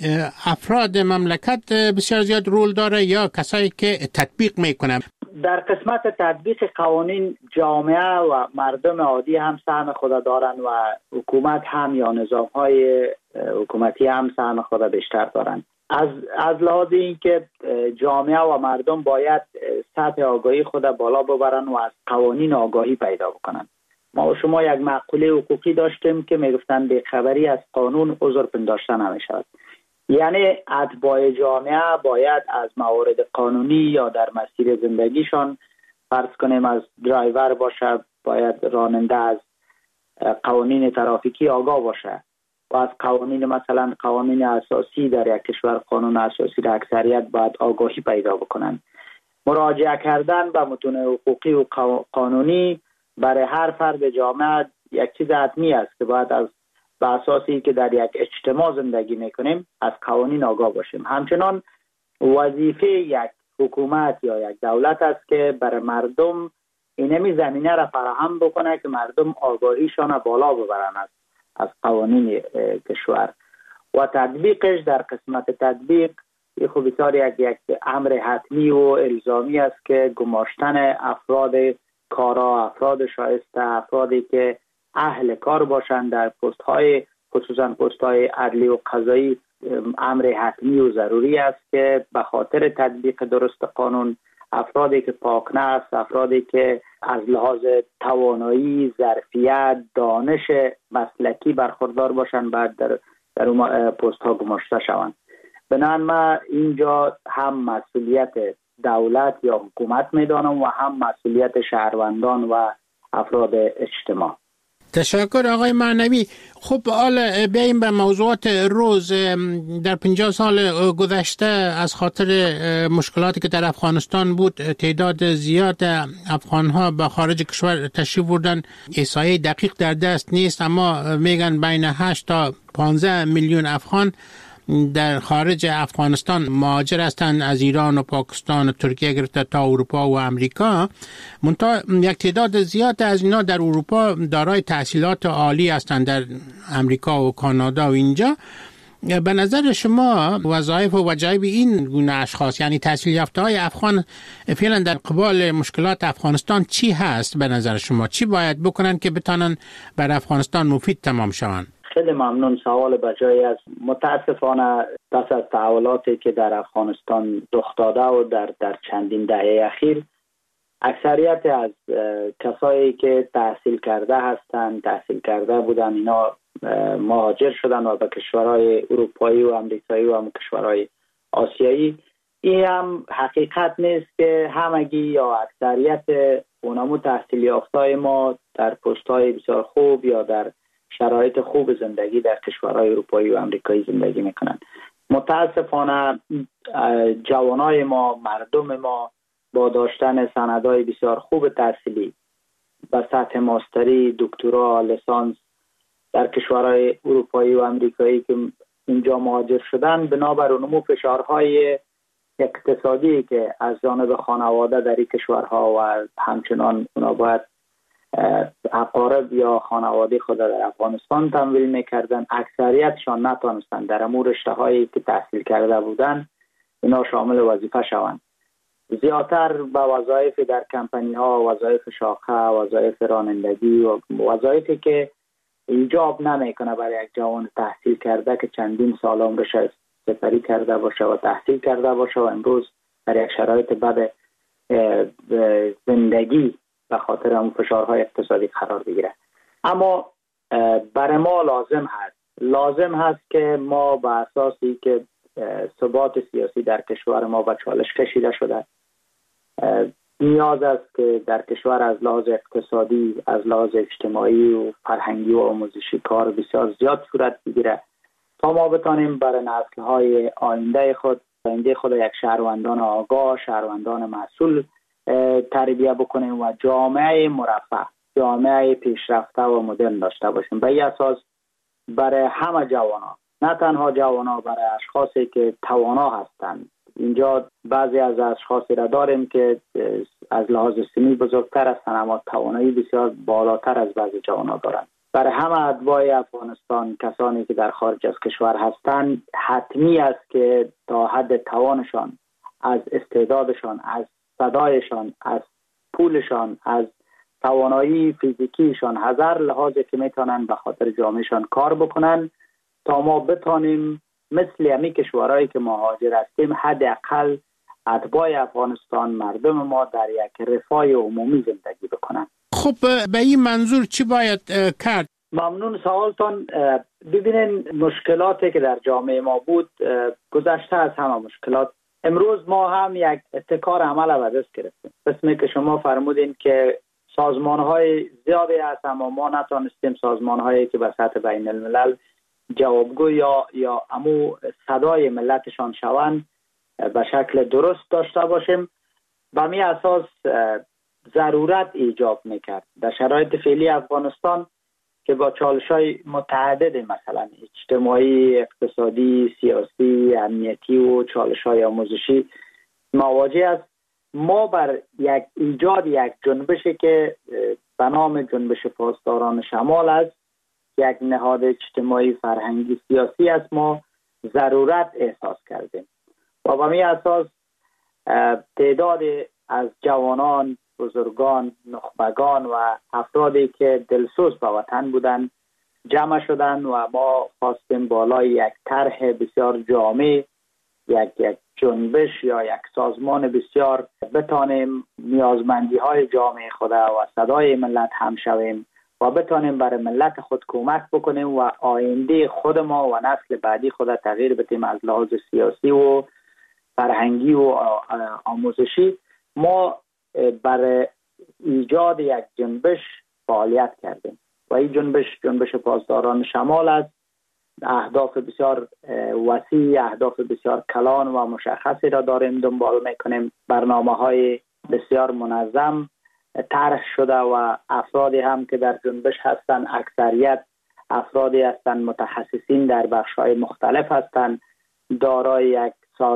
افراد مملکت بسیار زیاد رول داره یا کسایی که تطبیق میکنن؟ در قسمت تطبیق قوانین جامعه و مردم عادی هم سهم خود دارن و حکومت هم یا نظام های حکومتی هم سهم خود بیشتر دارن. از از لحاظ اینکه جامعه و مردم باید سطح آگاهی خود بالا ببرن و از قوانین آگاهی پیدا بکنن. ما و شما یک مقوله حقوقی داشتیم که میگفتن بی‌خبری از قانون عذر پنداشته نمیشود. یعنی اتباع جامعه باید از موارد قانونی یا در مسیر زندگیشان، فرض کنیم از درایور باشه، باید راننده از قوانین ترافیکی آگاه باشه و از قوانین مثلا قوانین اساسی در یک کشور، قانون اساسی در اکثریت باید آگاهی پیدا بکنن. مراجعه کردن به متون حقوقی و قانونی برای هر فرد جامعه یک چیز حتمی است که باید از به اساسی که در یک اجتماع زندگی میکنیم از قوانین آگاه باشیم. همچنان وظیفه یک حکومت یا یک دولت است که برای مردم اینمی زمینه را فراهم بکنه که مردم آگاهیشان بالا ببرن از از قوانین کشور و تطبیقش. در قسمت تطبیق این خب بسیار یک یک امر حتمی و الزامی است که گماشتن افراد کارا، افراد شایسته، افرادی که اهل کار باشند در پست های خصوصا پست های عدلی و قضایی امر حتمی و ضروری است که به خاطر تطبیق درست قانون افرادی که پاکنفس، افرادی که از لحاظ توانایی، ظرفیت، دانش مسلکی برخوردار باشند بعد در در اون پست ها گماشته شوند. بنابراین ما اینجا هم مسئولیت دولت یا حکومت میدانم و هم مسئولیت شهروندان و افراد اجتماع. تشکر آقای معنوی. خب حالا بیاییم به موضوعات روز. در پنجاه سال گذشته از خاطر مشکلاتی که در افغانستان بود تعداد زیاد افغانها به خارج کشور تشریف بردن. احصایه دقیق در دست نیست اما میگن بین هشت تا پانزده میلیون افغان در خارج افغانستان مهاجر هستند، از ایران و پاکستان و ترکیه گرفته تا اروپا و امریکا. منتها یک تعداد زیاد از اینا در اروپا دارای تحصیلات عالی هستند، در امریکا و کانادا و اینجا. به نظر شما وظایف و وجایب این گونه اشخاص یعنی تحصیل یافته های افغان فعلا در قبال مشکلات افغانستان چی هست؟ به نظر شما چی باید بکنن که بتانن بر افغانستان مفید تمام شوند؟ خیلی ممنون، سوال بجایی است. متاسفانه پس از تحولاتی که در افغانستان رخ داده و در در چندین دهه اخیر اکثریت از کسایی که تحصیل کرده هستند، تحصیل کرده بودن، اینا مهاجر شدن و به کشورهای اروپایی و امریکایی و هم کشورهای آسیایی. این هم حقیقت نیست که همگی یا اکثریت اونمو تحصیل یافته‌های ما در پست‌های بسیار خوب یا در شرایط خوب زندگی در کشورهای اروپایی و امریکایی زندگی میکنن. متاسفانه جوانای ما، مردم ما با داشتن سندهای بسیار خوب تحصیلی به سطح ماستری، دکترا، لیسانس در کشورهای اروپایی و امریکایی که اینجا مهاجر شدن، بنابر اونمو فشارهای اقتصادی که از جانب خانواده در این کشورها و همچنان اونا باید اقارب یا خانواده خود در افغانستان تمویل میکردن، اکثریتشان نتونستن در امور رشته‌هایی که تحصیل کرده بودن اینا شامل وظیفه شوند. زیادتر به وظایف در کمپانی ها، وظایف شاخه، وظایف رانندگی و وظایفی که ایجاب نمیکنه برای یک جوان تحصیل کرده که چندین سال عمرش سپری کرده باشه و تحصیل کرده باشه و امروز در یک شرایط بد زندگی به خاطر اون فشارهای اقتصادی قرار بگیره. اما برای ما لازم هست لازم هست که ما به اساسی که ثبات سیاسی در کشور ما به چالش کشیده شده، نیاز است که در کشور از لحاظ اقتصادی، از لحاظ اجتماعی و فرهنگی و آموزشی کار بسیار زیاد صورت بگیره تا ما بتانیم برای نسل‌های آینده خود آینده خود یک شهروندان آگاه، شهروندان مسئول تربیت بکنیم و جامعه مرفه، جامعه پیشرفته و مدرن داشته باشیم. به این اساس برای همه جوانان، نه تنها جوانان، برای اشخاصی که توانا هستند. اینجا بعضی از اشخاصی را داریم که از لحاظ سنی بزرگتر هستند اما توانایی بسیار بالاتر از بعضی جوانان دارند. برای همه اتباع افغانستان، کسانی که در خارج از کشور هستند، حتمی است که تا حد توانشان، از استعدادشان، از صدایشان، از پولشان، از توانایی فیزیکیشان، هزار لحاظی که میتونن به خاطر جامعهشان کار بکنن تا ما بتانیم مثل همی کشورهایی که مهاجر هستیم حداقل اتباع افغانستان، مردم ما در یک رفاه عمومی زندگی بکنن. خب به این منظور چی باید کرد؟ ممنون سوالتان. ببینین مشکلاتی که در جامعه ما بود گذشته از همه مشکلات. امروز ما هم یک ابتکار عمل به دست گرفتیم. قسمی که شما فرمودین که سازمان‌های زیادی هست اما ما نتونستیم سازمان‌هایی که به سطح بین الملل جوابگو یا یا امو صدای ملتشان شوند به شکل درست داشته باشیم. به می اساس ضرورت ایجاب میکرد در شرایط فعلی افغانستان که با چالش‌های متعدد مثلا اجتماعی، اقتصادی، سیاسی، امنیتی و چالش‌های آموزشی مواجه است. ما بر یک ایجاد یک جنبشی که به نام جنبش پاسداران شمال است، یک نهاد اجتماعی فرهنگی سیاسی است، ما ضرورت احساس کردیم و به این اساس تعداد از جوانان، بزرگان، نخبگان و افرادی که دلسوز به وطن بودند جمع شدند و ما خواستیم بالای یک طرح بسیار جامع، یک یک جنبش یا یک سازمان بسیار بتانیم نیازمندی های جامعه خود و صدای ملت هم شویم و بتانیم برای ملت خود کمک بکنیم و آینده خود ما و نسل بعدی خود تغییر بدیم از لحاظ سیاسی و فرهنگی و آموزشی. ما برای ایجاد یک جنبش فعالیت کردیم و این جنبش جنبش پاسداران شمال است. اهداف بسیار وسیع، اهداف بسیار کلان و مشخصی را داریم دنبال میکنیم. برنامه های بسیار منظم طرح شده و افرادی هم که در جنبش هستند، اکثریت افرادی هستند متخصصین در بخش‌های مختلف هستند، دارای یک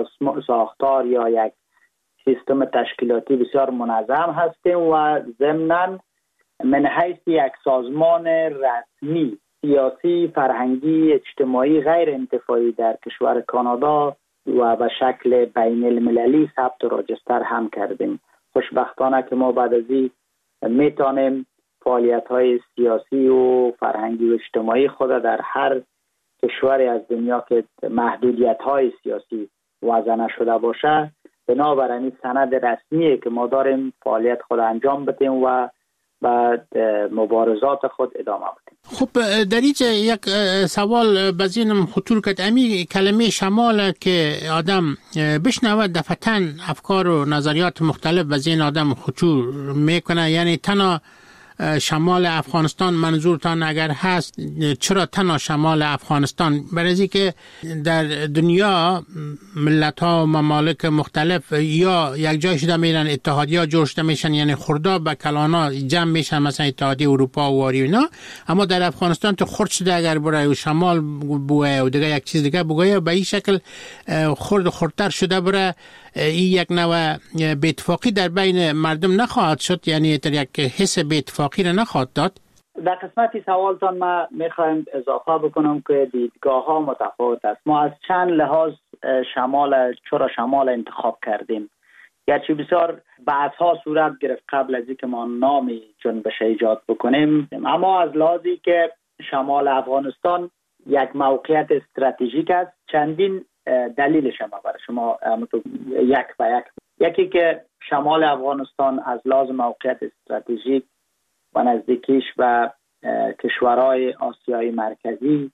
ساختار یا یک سیستم تشکیلاتی بسیار منظم هستیم و ضمناً من حیث یک سازمان رسمی سیاسی، فرهنگی، اجتماعی غیر انتفاعی در کشور کانادا و به شکل بین المللی ثبت و راجستر هم کردیم. خوشبختانه که ما بعد از این میتونیم فعالیت های سیاسی و فرهنگی و اجتماعی خود در هر کشوری از دنیا که محدودیت های سیاسی وضع نشده باشه بنابراین سند رسمیه که ما داریم فعالیت خود انجام بدیم و بعد مبارزات خود ادامه بدیم. خب در اینجا یک سوال بزینم خطور کرد. امی کلمه شمال که آدم بشنود دفتن افکار و نظریات مختلف بزین آدم خطور میکنه، یعنی تنها شمال افغانستان منظورتان اگر هست چرا تنها شمال افغانستان؟ برای که در دنیا ملت ها و ممالک مختلف یا یک جای شده میرن اتحادیه جوړ شده میشن، یعنی خوردا به کلانا جمع میشن مثلا اتحادیه اروپا و واری اینا، اما در افغانستان تو خرد شده اگر برای و شمال بوه و دیگه یک چیز دیگه بگویه به این شکل خرد خردتر شده برای این یک نوع بی‌اتفاقی در بین مردم نخواهد شد، یعنی در یک حس بی‌اتفاقی را نخواهد داد. در قسمتی سوالتان ما میخوایم اضافه بکنم که دیدگاه ها متفاوت است. ما از چند لحاظ شمال چرا شمال انتخاب کردیم، گرچه بسیار بحث ها صورت گرفت قبل از اینکه ما نامی جنبش ایجاد بکنیم، اما از لحاظی که شمال افغانستان یک موقعیت استراتژیک است، چندین دلیلش ما برای شما یک به یک. یکی که شمال افغانستان از لحاظ موقعیت استراتژیک و نزدیکیش و کشورهای آسیای مرکزی،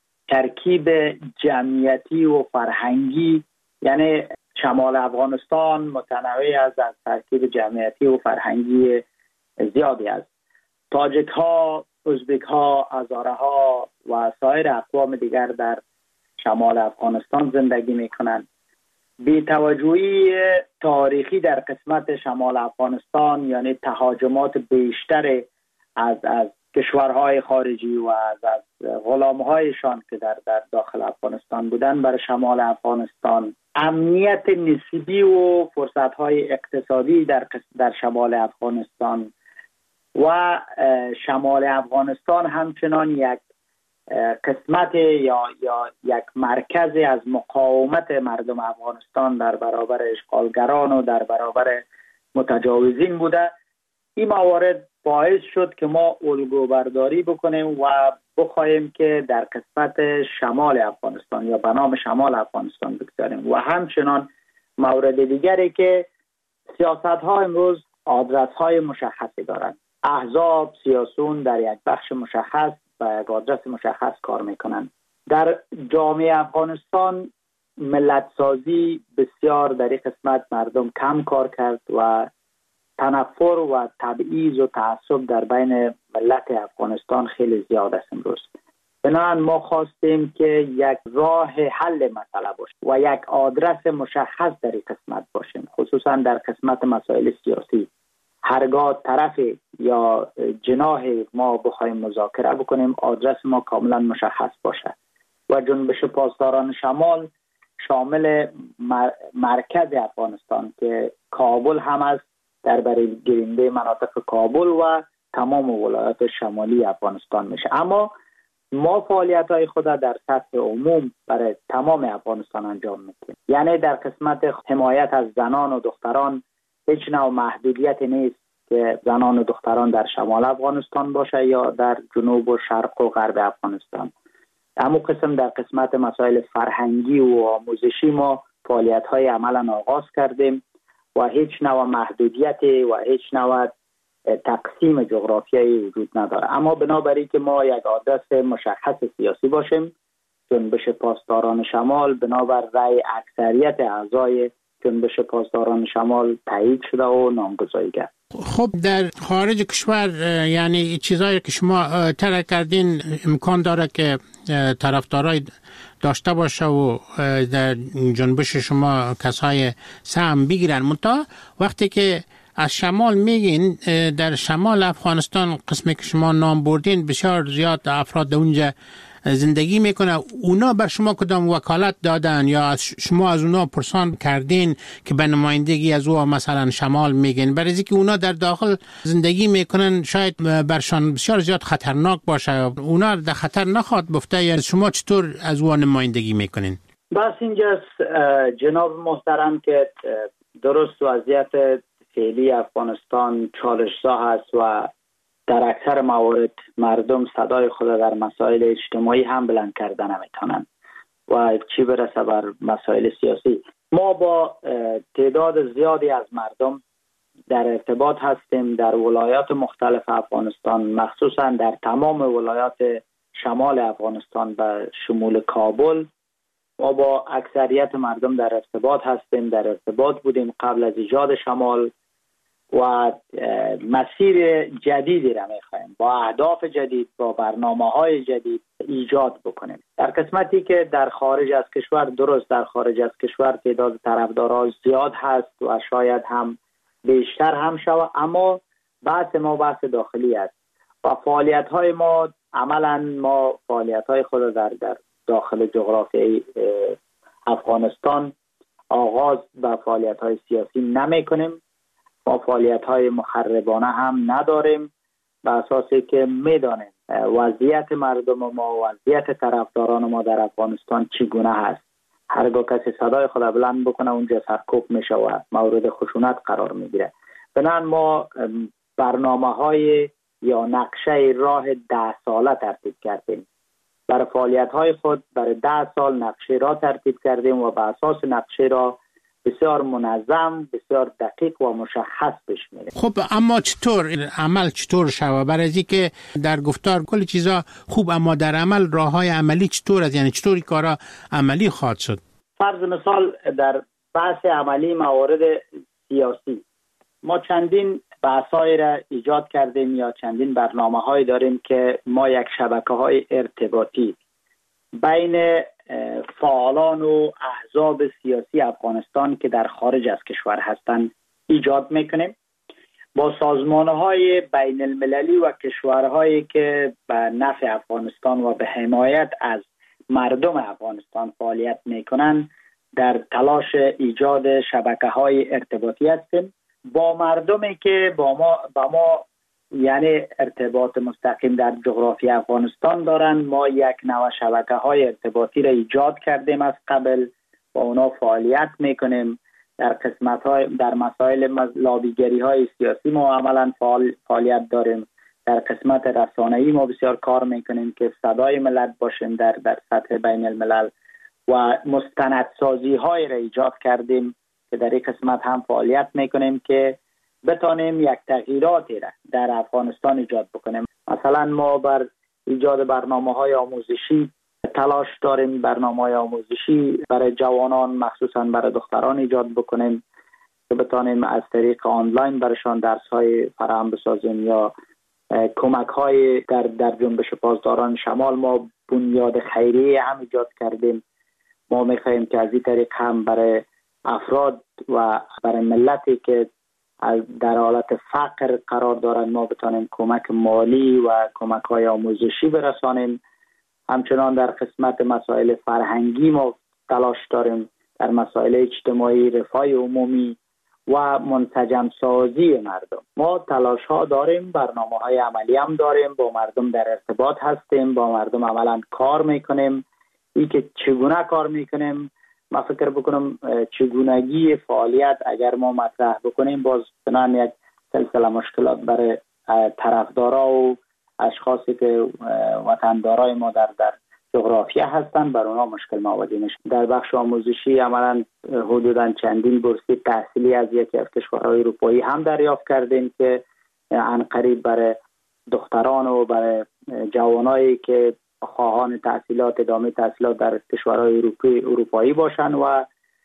ترکیب جمعیتی و فرهنگی، یعنی شمال افغانستان متنوع است از ترکیب جمعیتی و فرهنگی زیادی است. تاجک ها، ازبک ها، هزاره ها و سایر اقوام دیگر در شمال افغانستان زندگی می کنند. بی توجهی تاریخی در قسمت شمال افغانستان، یعنی تهاجمات بیشتر از از کشورهای خارجی و از از غلامهایشان که در در داخل افغانستان بودن بر شمال افغانستان، امنیت نسبی و فرصت‌های اقتصادی در در شمال افغانستان و شمال افغانستان همچنان یک قسمت یا یا یک مرکز از مقاومت مردم افغانستان در برابر اشغالگران و در برابر متجاوزین بوده. این موارد باعث شد که ما الگو برداری بکنیم و بخواهیم که در قسمت شمال افغانستان یا به نام شمال افغانستان بگذاریم. و همچنان مورد دیگری که سیاست ها امروز آدرس های مشخصی دارند. احزاب سیاسون در یک بخش مشخص و یک آدرس مشخص کار میکنند. در جامعه افغانستان ملت سازی بسیار در این قسمت مردم کم کار کرد و تنفر و تبعیض و تعصب در بین ملت افغانستان خیلی زیاد است امروز. بنابراین ما خواستیم که یک راه حل مسئله باشه و یک آدرس مشخص در این قسمت باشیم، خصوصا در قسمت مسائل سیاسی. هرگاه طرف یا جناح ما بخوایم مذاکره بکنیم، آدرس ما کاملا مشخص باشه و جنبش پاسداران شمال شامل مرکز افغانستان که کابل هم است، در برای گیرنده مناطق کابل و تمام ولایات شمالی افغانستان میشه. اما ما فعالیت های خود در سطح عموم برای تمام افغانستان انجام میدیم. یعنی در قسمت حمایت از زنان و دختران هیچ نوع محدودیت نیست که زنان و دختران در شمال افغانستان باشه یا در جنوب و شرق و غرب افغانستان. اما قسم در قسمت مسائل فرهنگی و آموزشی ما فعالیت های عملا آغاز کردیم و هیچ نوع محدودیت و هیچ نوع تقسیم جغرافیایی وجود نداره. اما بنابراین که ما یک آدرس مشخص سیاسی باشیم، جنبش پاسداران شمال بنابر رأی اکثریت اعضای جنبش پاسداران شمال تایید شده و نامگذاری کرد. خب در خارج کشور یعنی چیزایی که شما ترک کردین امکان داره که طرفدارای داشته باشه و در جنبش شما کسای سهم بگیرن. منتها وقتی که از شمال میگین، در شمال افغانستان قسمی که شما نام بردین بسیار زیاد افراد اونجا زندگی میکنه. اونا بر شما کدام وکالت دادن یا از شما از اونا پرسان کردین که به نمایندگی از او مثلا شمال میگین؟ برای اینکه اونا در داخل زندگی میکنن شاید برشان بسیار زیاد خطرناک باشه، اونا در خطر نخواد بفته، یا شما چطور از او نمایندگی میکنین؟ بس اینجاست جناب محترم که درست وضعیت فعلی افغانستان چالش‌زا هست و در اکثر موارد مردم صدای خود در مسائل اجتماعی هم بلند کردن نمیتونن و چی برسه بر مسائل سیاسی. ما با تعداد زیادی از مردم در ارتباط هستیم در ولایات مختلف افغانستان، مخصوصا در تمام ولایات شمال افغانستان و شمول کابل. ما با اکثریت مردم در ارتباط هستیم، در ارتباط بودیم قبل از ایجاد شمال و مسیر جدیدی را می‌خوایم با اهداف جدید، با برنامه‌های جدید ایجاد بکنیم. در قسمتی که در خارج از کشور، درست در خارج از کشور تعداد طرفداران زیاد هست و شاید هم بیشتر هم شود، اما بحث ما بحث داخلی است و فعالیت‌های ما عملاً ما فعالیت‌های خود در در داخل جغرافیای افغانستان آغاز با فعالیت‌های سیاسی نمی‌کنیم. ما فعالیت‌های مخربانه هم نداریم، به اساسی که می‌دانیم وضعیت مردم ما، وضعیت طرفداران ما در افغانستان چگونه هست. هرگاه کسی صدای خود بلند بکنه اونجا سرکوب میشه و مورد خشونت قرار میگیره. بنابراین ما برنامه‌های یا نقشه راه ده ساله ترتیب کردیم برای فعالیت های خود برای ده سال نقشه را ترتیب کردیم و بر اساس نقشه را بسیار منظم، بسیار دقیق و مشخص پیش میریم. خب اما چطور عمل چطور شود؟ برای از اینکه در گفتار کل چیزا خوب اما در عمل راههای عملی چطور است؟ یعنی چطوری کارا عملی خواهد شد؟ فرض مثال در بحث عملی موارد سیاسی ما چندین بحث‌های را ایجاد کردیم یا چندین برنامه‌هایی داریم که ما یک شبکه‌های ارتباطی بین فعالان و احزاب سیاسی افغانستان که در خارج از کشور هستند ایجاد میکنیم، با سازمان‌های بین المللی و کشورهایی که به نفع افغانستان و به حمایت از مردم افغانستان فعالیت میکنند در تلاش ایجاد شبکه‌های ارتباطی هستیم. با مردمی که با ما با ما یعنی ارتباط مستقیم در جغرافی افغانستان دارند، ما یک نوع شبکه‌های ارتباطی را ایجاد کردیم از قبل، با اونا فعالیت میکنیم. در قسمت‌های در مسائل لابیگری‌های سیاسی ما عملاً فعال فعالیت داریم. در قسمت رسانه‌ای ما بسیار کار میکنیم که صدای ملت باشیم در در سطح بین الملل و مستندسازی‌های را ایجاد کردیم که در این قسمت هم فعالیت میکنیم که بتانیم یک تغییراتی را در افغانستان ایجاد بکنیم. مثلا ما بر ایجاد برنامه‌های آموزشی تلاش داریم، برنامه‌های آموزشی برای جوانان مخصوصا برای دختران ایجاد بکنیم که بتانیم از طریق آنلاین برشان درس‌های فراهم بسازیم یا کمک‌های در در جنبش پاسداران شمال ما بنیاد خیریه هم ایجاد کردیم. ما می‌خواهیم که از این طریق هم برای افراد و برای ملتی که در حالت فقر قرار دارند ما بتانیم کمک مالی و کمک‌های آموزشی برسانیم. همچنان در قسمت مسائل فرهنگی ما تلاش داریم در مسائل اجتماعی، رفاه عمومی و منسجم سازی مردم. ما تلاش ها داریم، برنامه‌های عملی هم داریم، با مردم در ارتباط هستیم، با مردم عملاً کار میکنیم. این که چگونه کار میکنیم، من فکر بکنم چگونگی فعالیت اگر ما مطرح بکنیم باز بنان یک سلسله مشکلات برای طرفدارا و اشخاصی که وطندارای ما در در جغرافیا هستند بر اونها مشکل مواجه میشه. در بخش آموزشی عملاً حدوداً چندین بورسیه تحصیلی از یکی از کشورهای اروپایی هم دریافت کردیم که عنقریب برای دختران و برای جوانایی که خواهان تحصیلات ادامه تحصیلات در کشورهای اروپایی اروپایی باشن و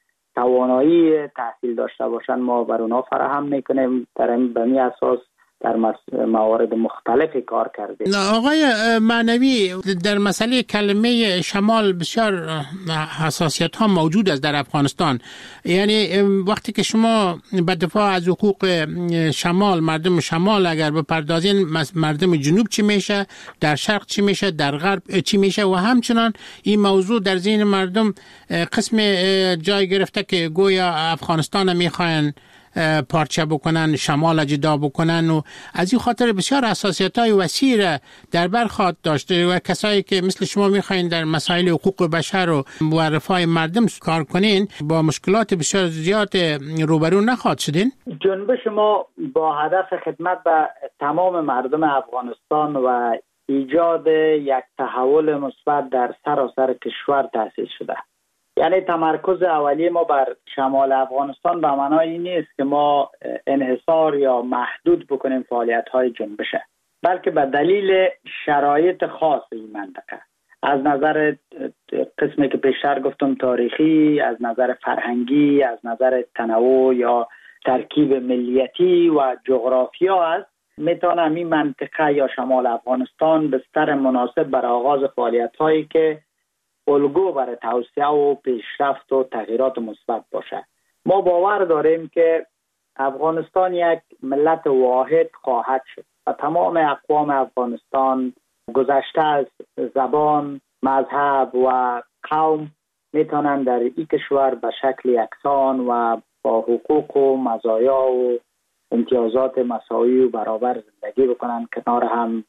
توانایی تحصیل داشته باشن ما بر اونها فراهم میکنیم. در این بنی اساس در موارد مختلفی کار کردیم. آقای معنوی، در مسئله کلمه شمال بسیار حساسیت ها موجود است در افغانستان. یعنی وقتی که شما به دفاع از حقوق شمال، مردم شمال اگر بپردازین، مردم جنوب چی میشه، در شرق چی میشه، در غرب چی میشه و همچنان این موضوع در ذهن مردم قسم جای گرفته که گویا افغانستان میخواین پارچه بکنن، شمال جدا بکنن و از این خاطر بسیار حساسیت‌های وسیع در بر خواهد داشته و کسایی که مثل شما میخواین در مسائل حقوق بشر و رفاه مردم کار کنین با مشکلات بسیار زیاد روبرو نخواهد شدین. جنبش ما با هدف خدمت به تمام مردم افغانستان و ایجاد یک تحول مثبت در سراسر کشور تأسیس شده. یعنی تمرکز اولیه ما بر شمال افغانستان به معنای این نیست که ما انحصار یا محدود بکنیم فعالیت‌های جنبشه، بلکه به دلیل شرایط خاص این منطقه، از نظر قسمی که پیشتر گفتم تاریخی، از نظر فرهنگی، از نظر تنوع یا ترکیب ملیتی و جغرافیا است، میتونم این منطقه یا شمال افغانستان بستر مناسب برای آغاز فعالیت‌هایی که الگو برای توسعه و پیشرفت و تغییرات مثبت باشه. ما باور داریم که افغانستان یک ملت واحد خواهد شد و تمام اقوام افغانستان گذشته از زبان، مذهب و قوم میتونن در این کشور به شکل یکسان و با حقوق و مزایا و امتیازات مساوی و برابر زندگی بکنن کنار هم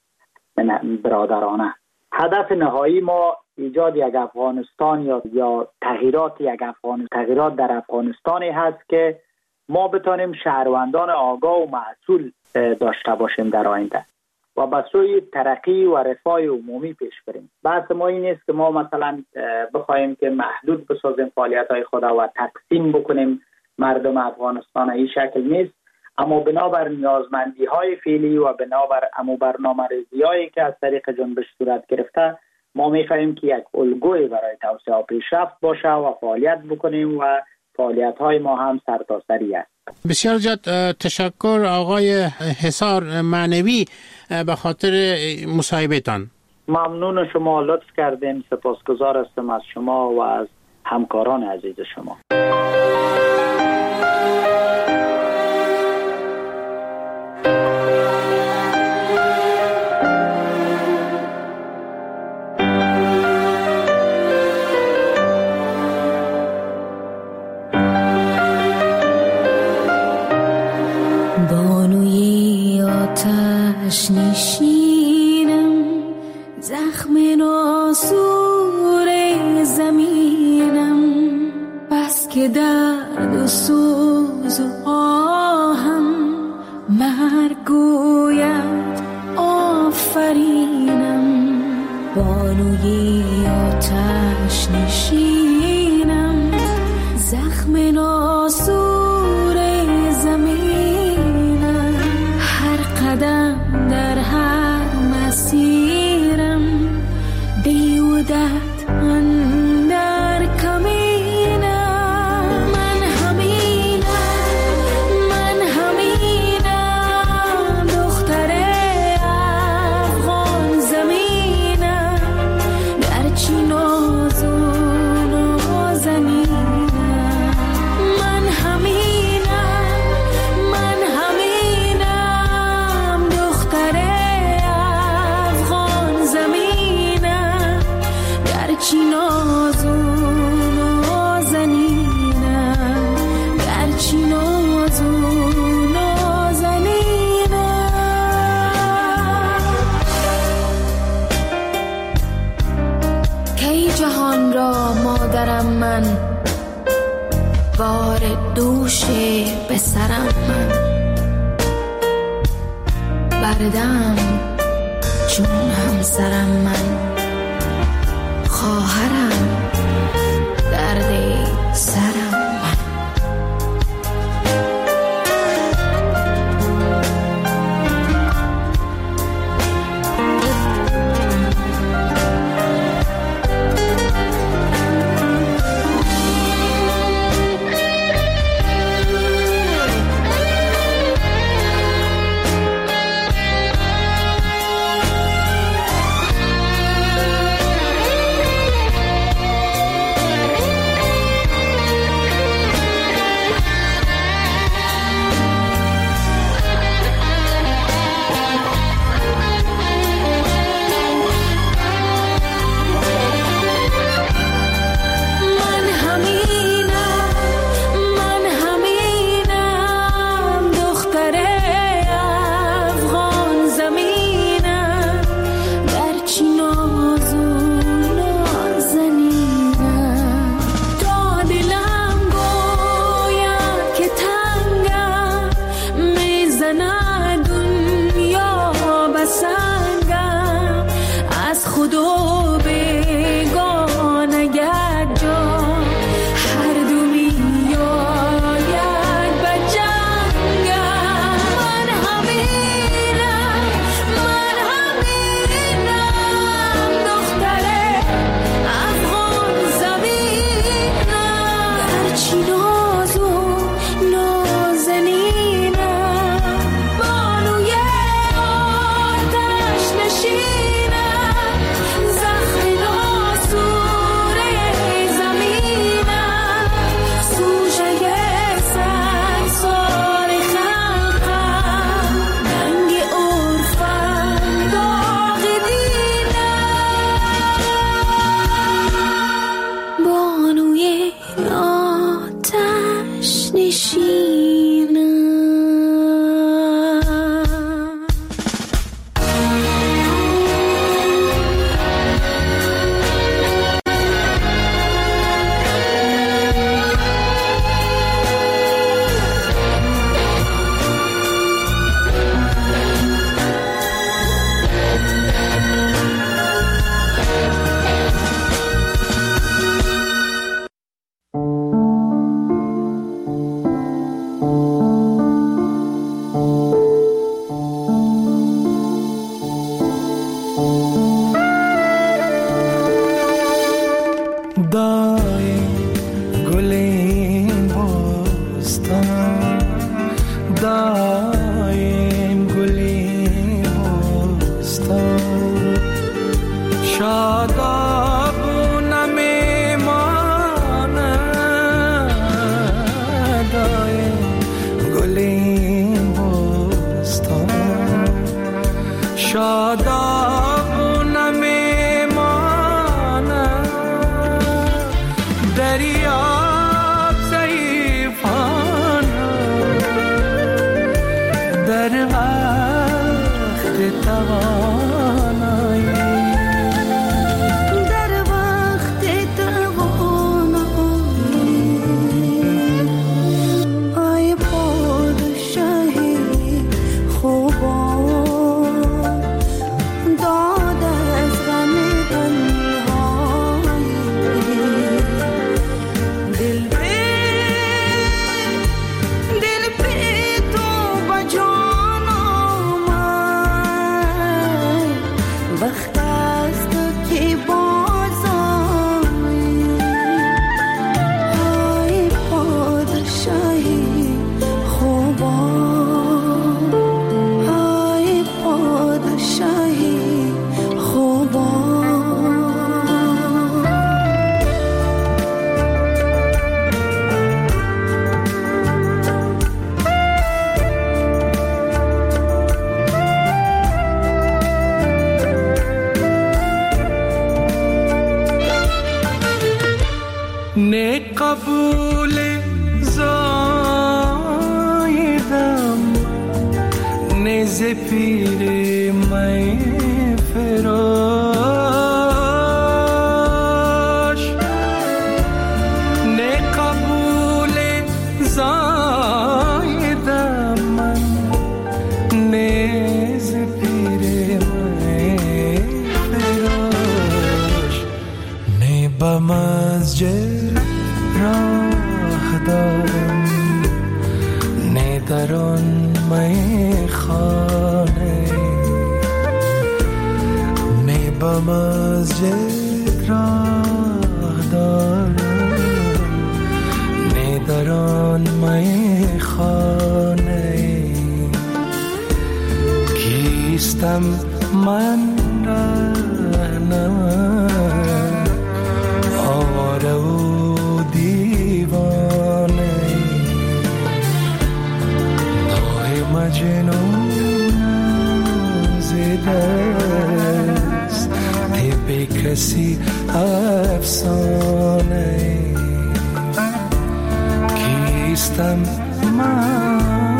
برادرانه. هدف نهایی ما ایجاد یک افغانستان یا یا تغییرات یک افغان تغییرات در افغانستانی هست که ما بتانیم شهروندان آگاه و مسئول داشته باشیم در آینده. و به سوی ترقی و رفاه عمومی پیش بریم. بحث ما این است که ما مثلا بخوایم که محدود بسازیم فعالیت‌های خود و تقسیم بکنیم مردم افغانستان، این شکل نیست. اما بنابر نیازمندی‌های فعلی و بنابر امو برنامه‌ریزی‌هایی که از طریق جنبش صورت گرفته، ما می‌خواهیم که یک الگوی برای توسعه و پیشرفت باشه و فعالیت بکنیم و فعالیت‌های ما هم سرتاسری است. بسیار زیاد تشکر آقای حصار معنوی به خاطر مصاحبه‌تان. ممنون شما، لطف کردین. سپاسگزار هستم از شما و از همکاران عزیز شما. نشینم زخم ناسور زمینم، بس که درد و سوز و آهم مرگ گوید آفرینم. بانوی آتش نشینم زخم ناسور زمینم، هر قدم در هر مسیرم بیودت اندر کمینم. من همینم، من همینم، دختر افغان زمینم، گرچه ناز و نازنینم. من همینم، من همینم، دختر افغان زمینم، گرچه ناز و نازنینم، گرچه ناز و نازنینم. کی جهان را مادرم من، بار دوش به سرم من، بردم چون همسرم من، خواهرم درد سرم من. قبول زایدم نیز پیر می فراش نه قبول زایدم من نیز پیر می فراش نه به مسجد راه دارم نه در آن می خانه نه به مسجد راه دارم نه در آن می خانه کیستم من رهنم آواره و دیوانه دای مجنون زده است به کسی افسانه کیستم من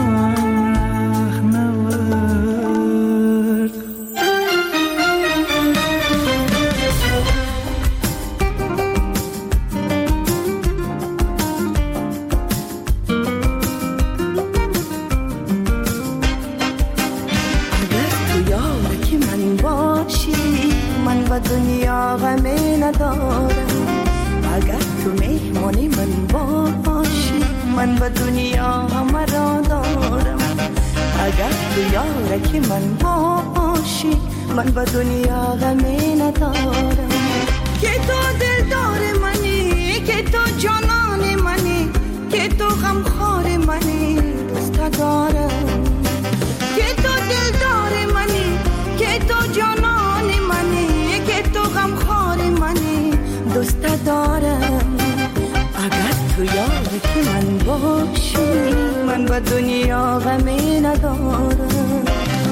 دنیا غمی ندارم اگر تو مهمانی من باشی من به دنیا همه را دارم اگر تو یارکی من باشی من به دنیا غمی ندارم که تو دلدار منی که تو جانان منی که تو غمخوار منی دوست دارم که تو دلدار منی که تو جانان منی تو غمخوار منی دوست دارم اگر تو یارکی من باشی من به دنیا غمی ندارم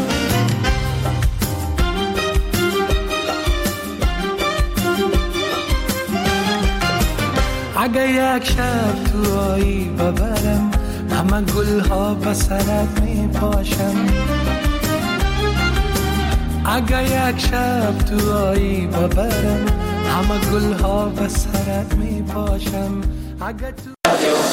اگر یک شب تو آیی ببرم همه گلها به سرت می پاشم اگر یک شب تو آیی ببرم همه گلها به سرت می پاشم اگر تو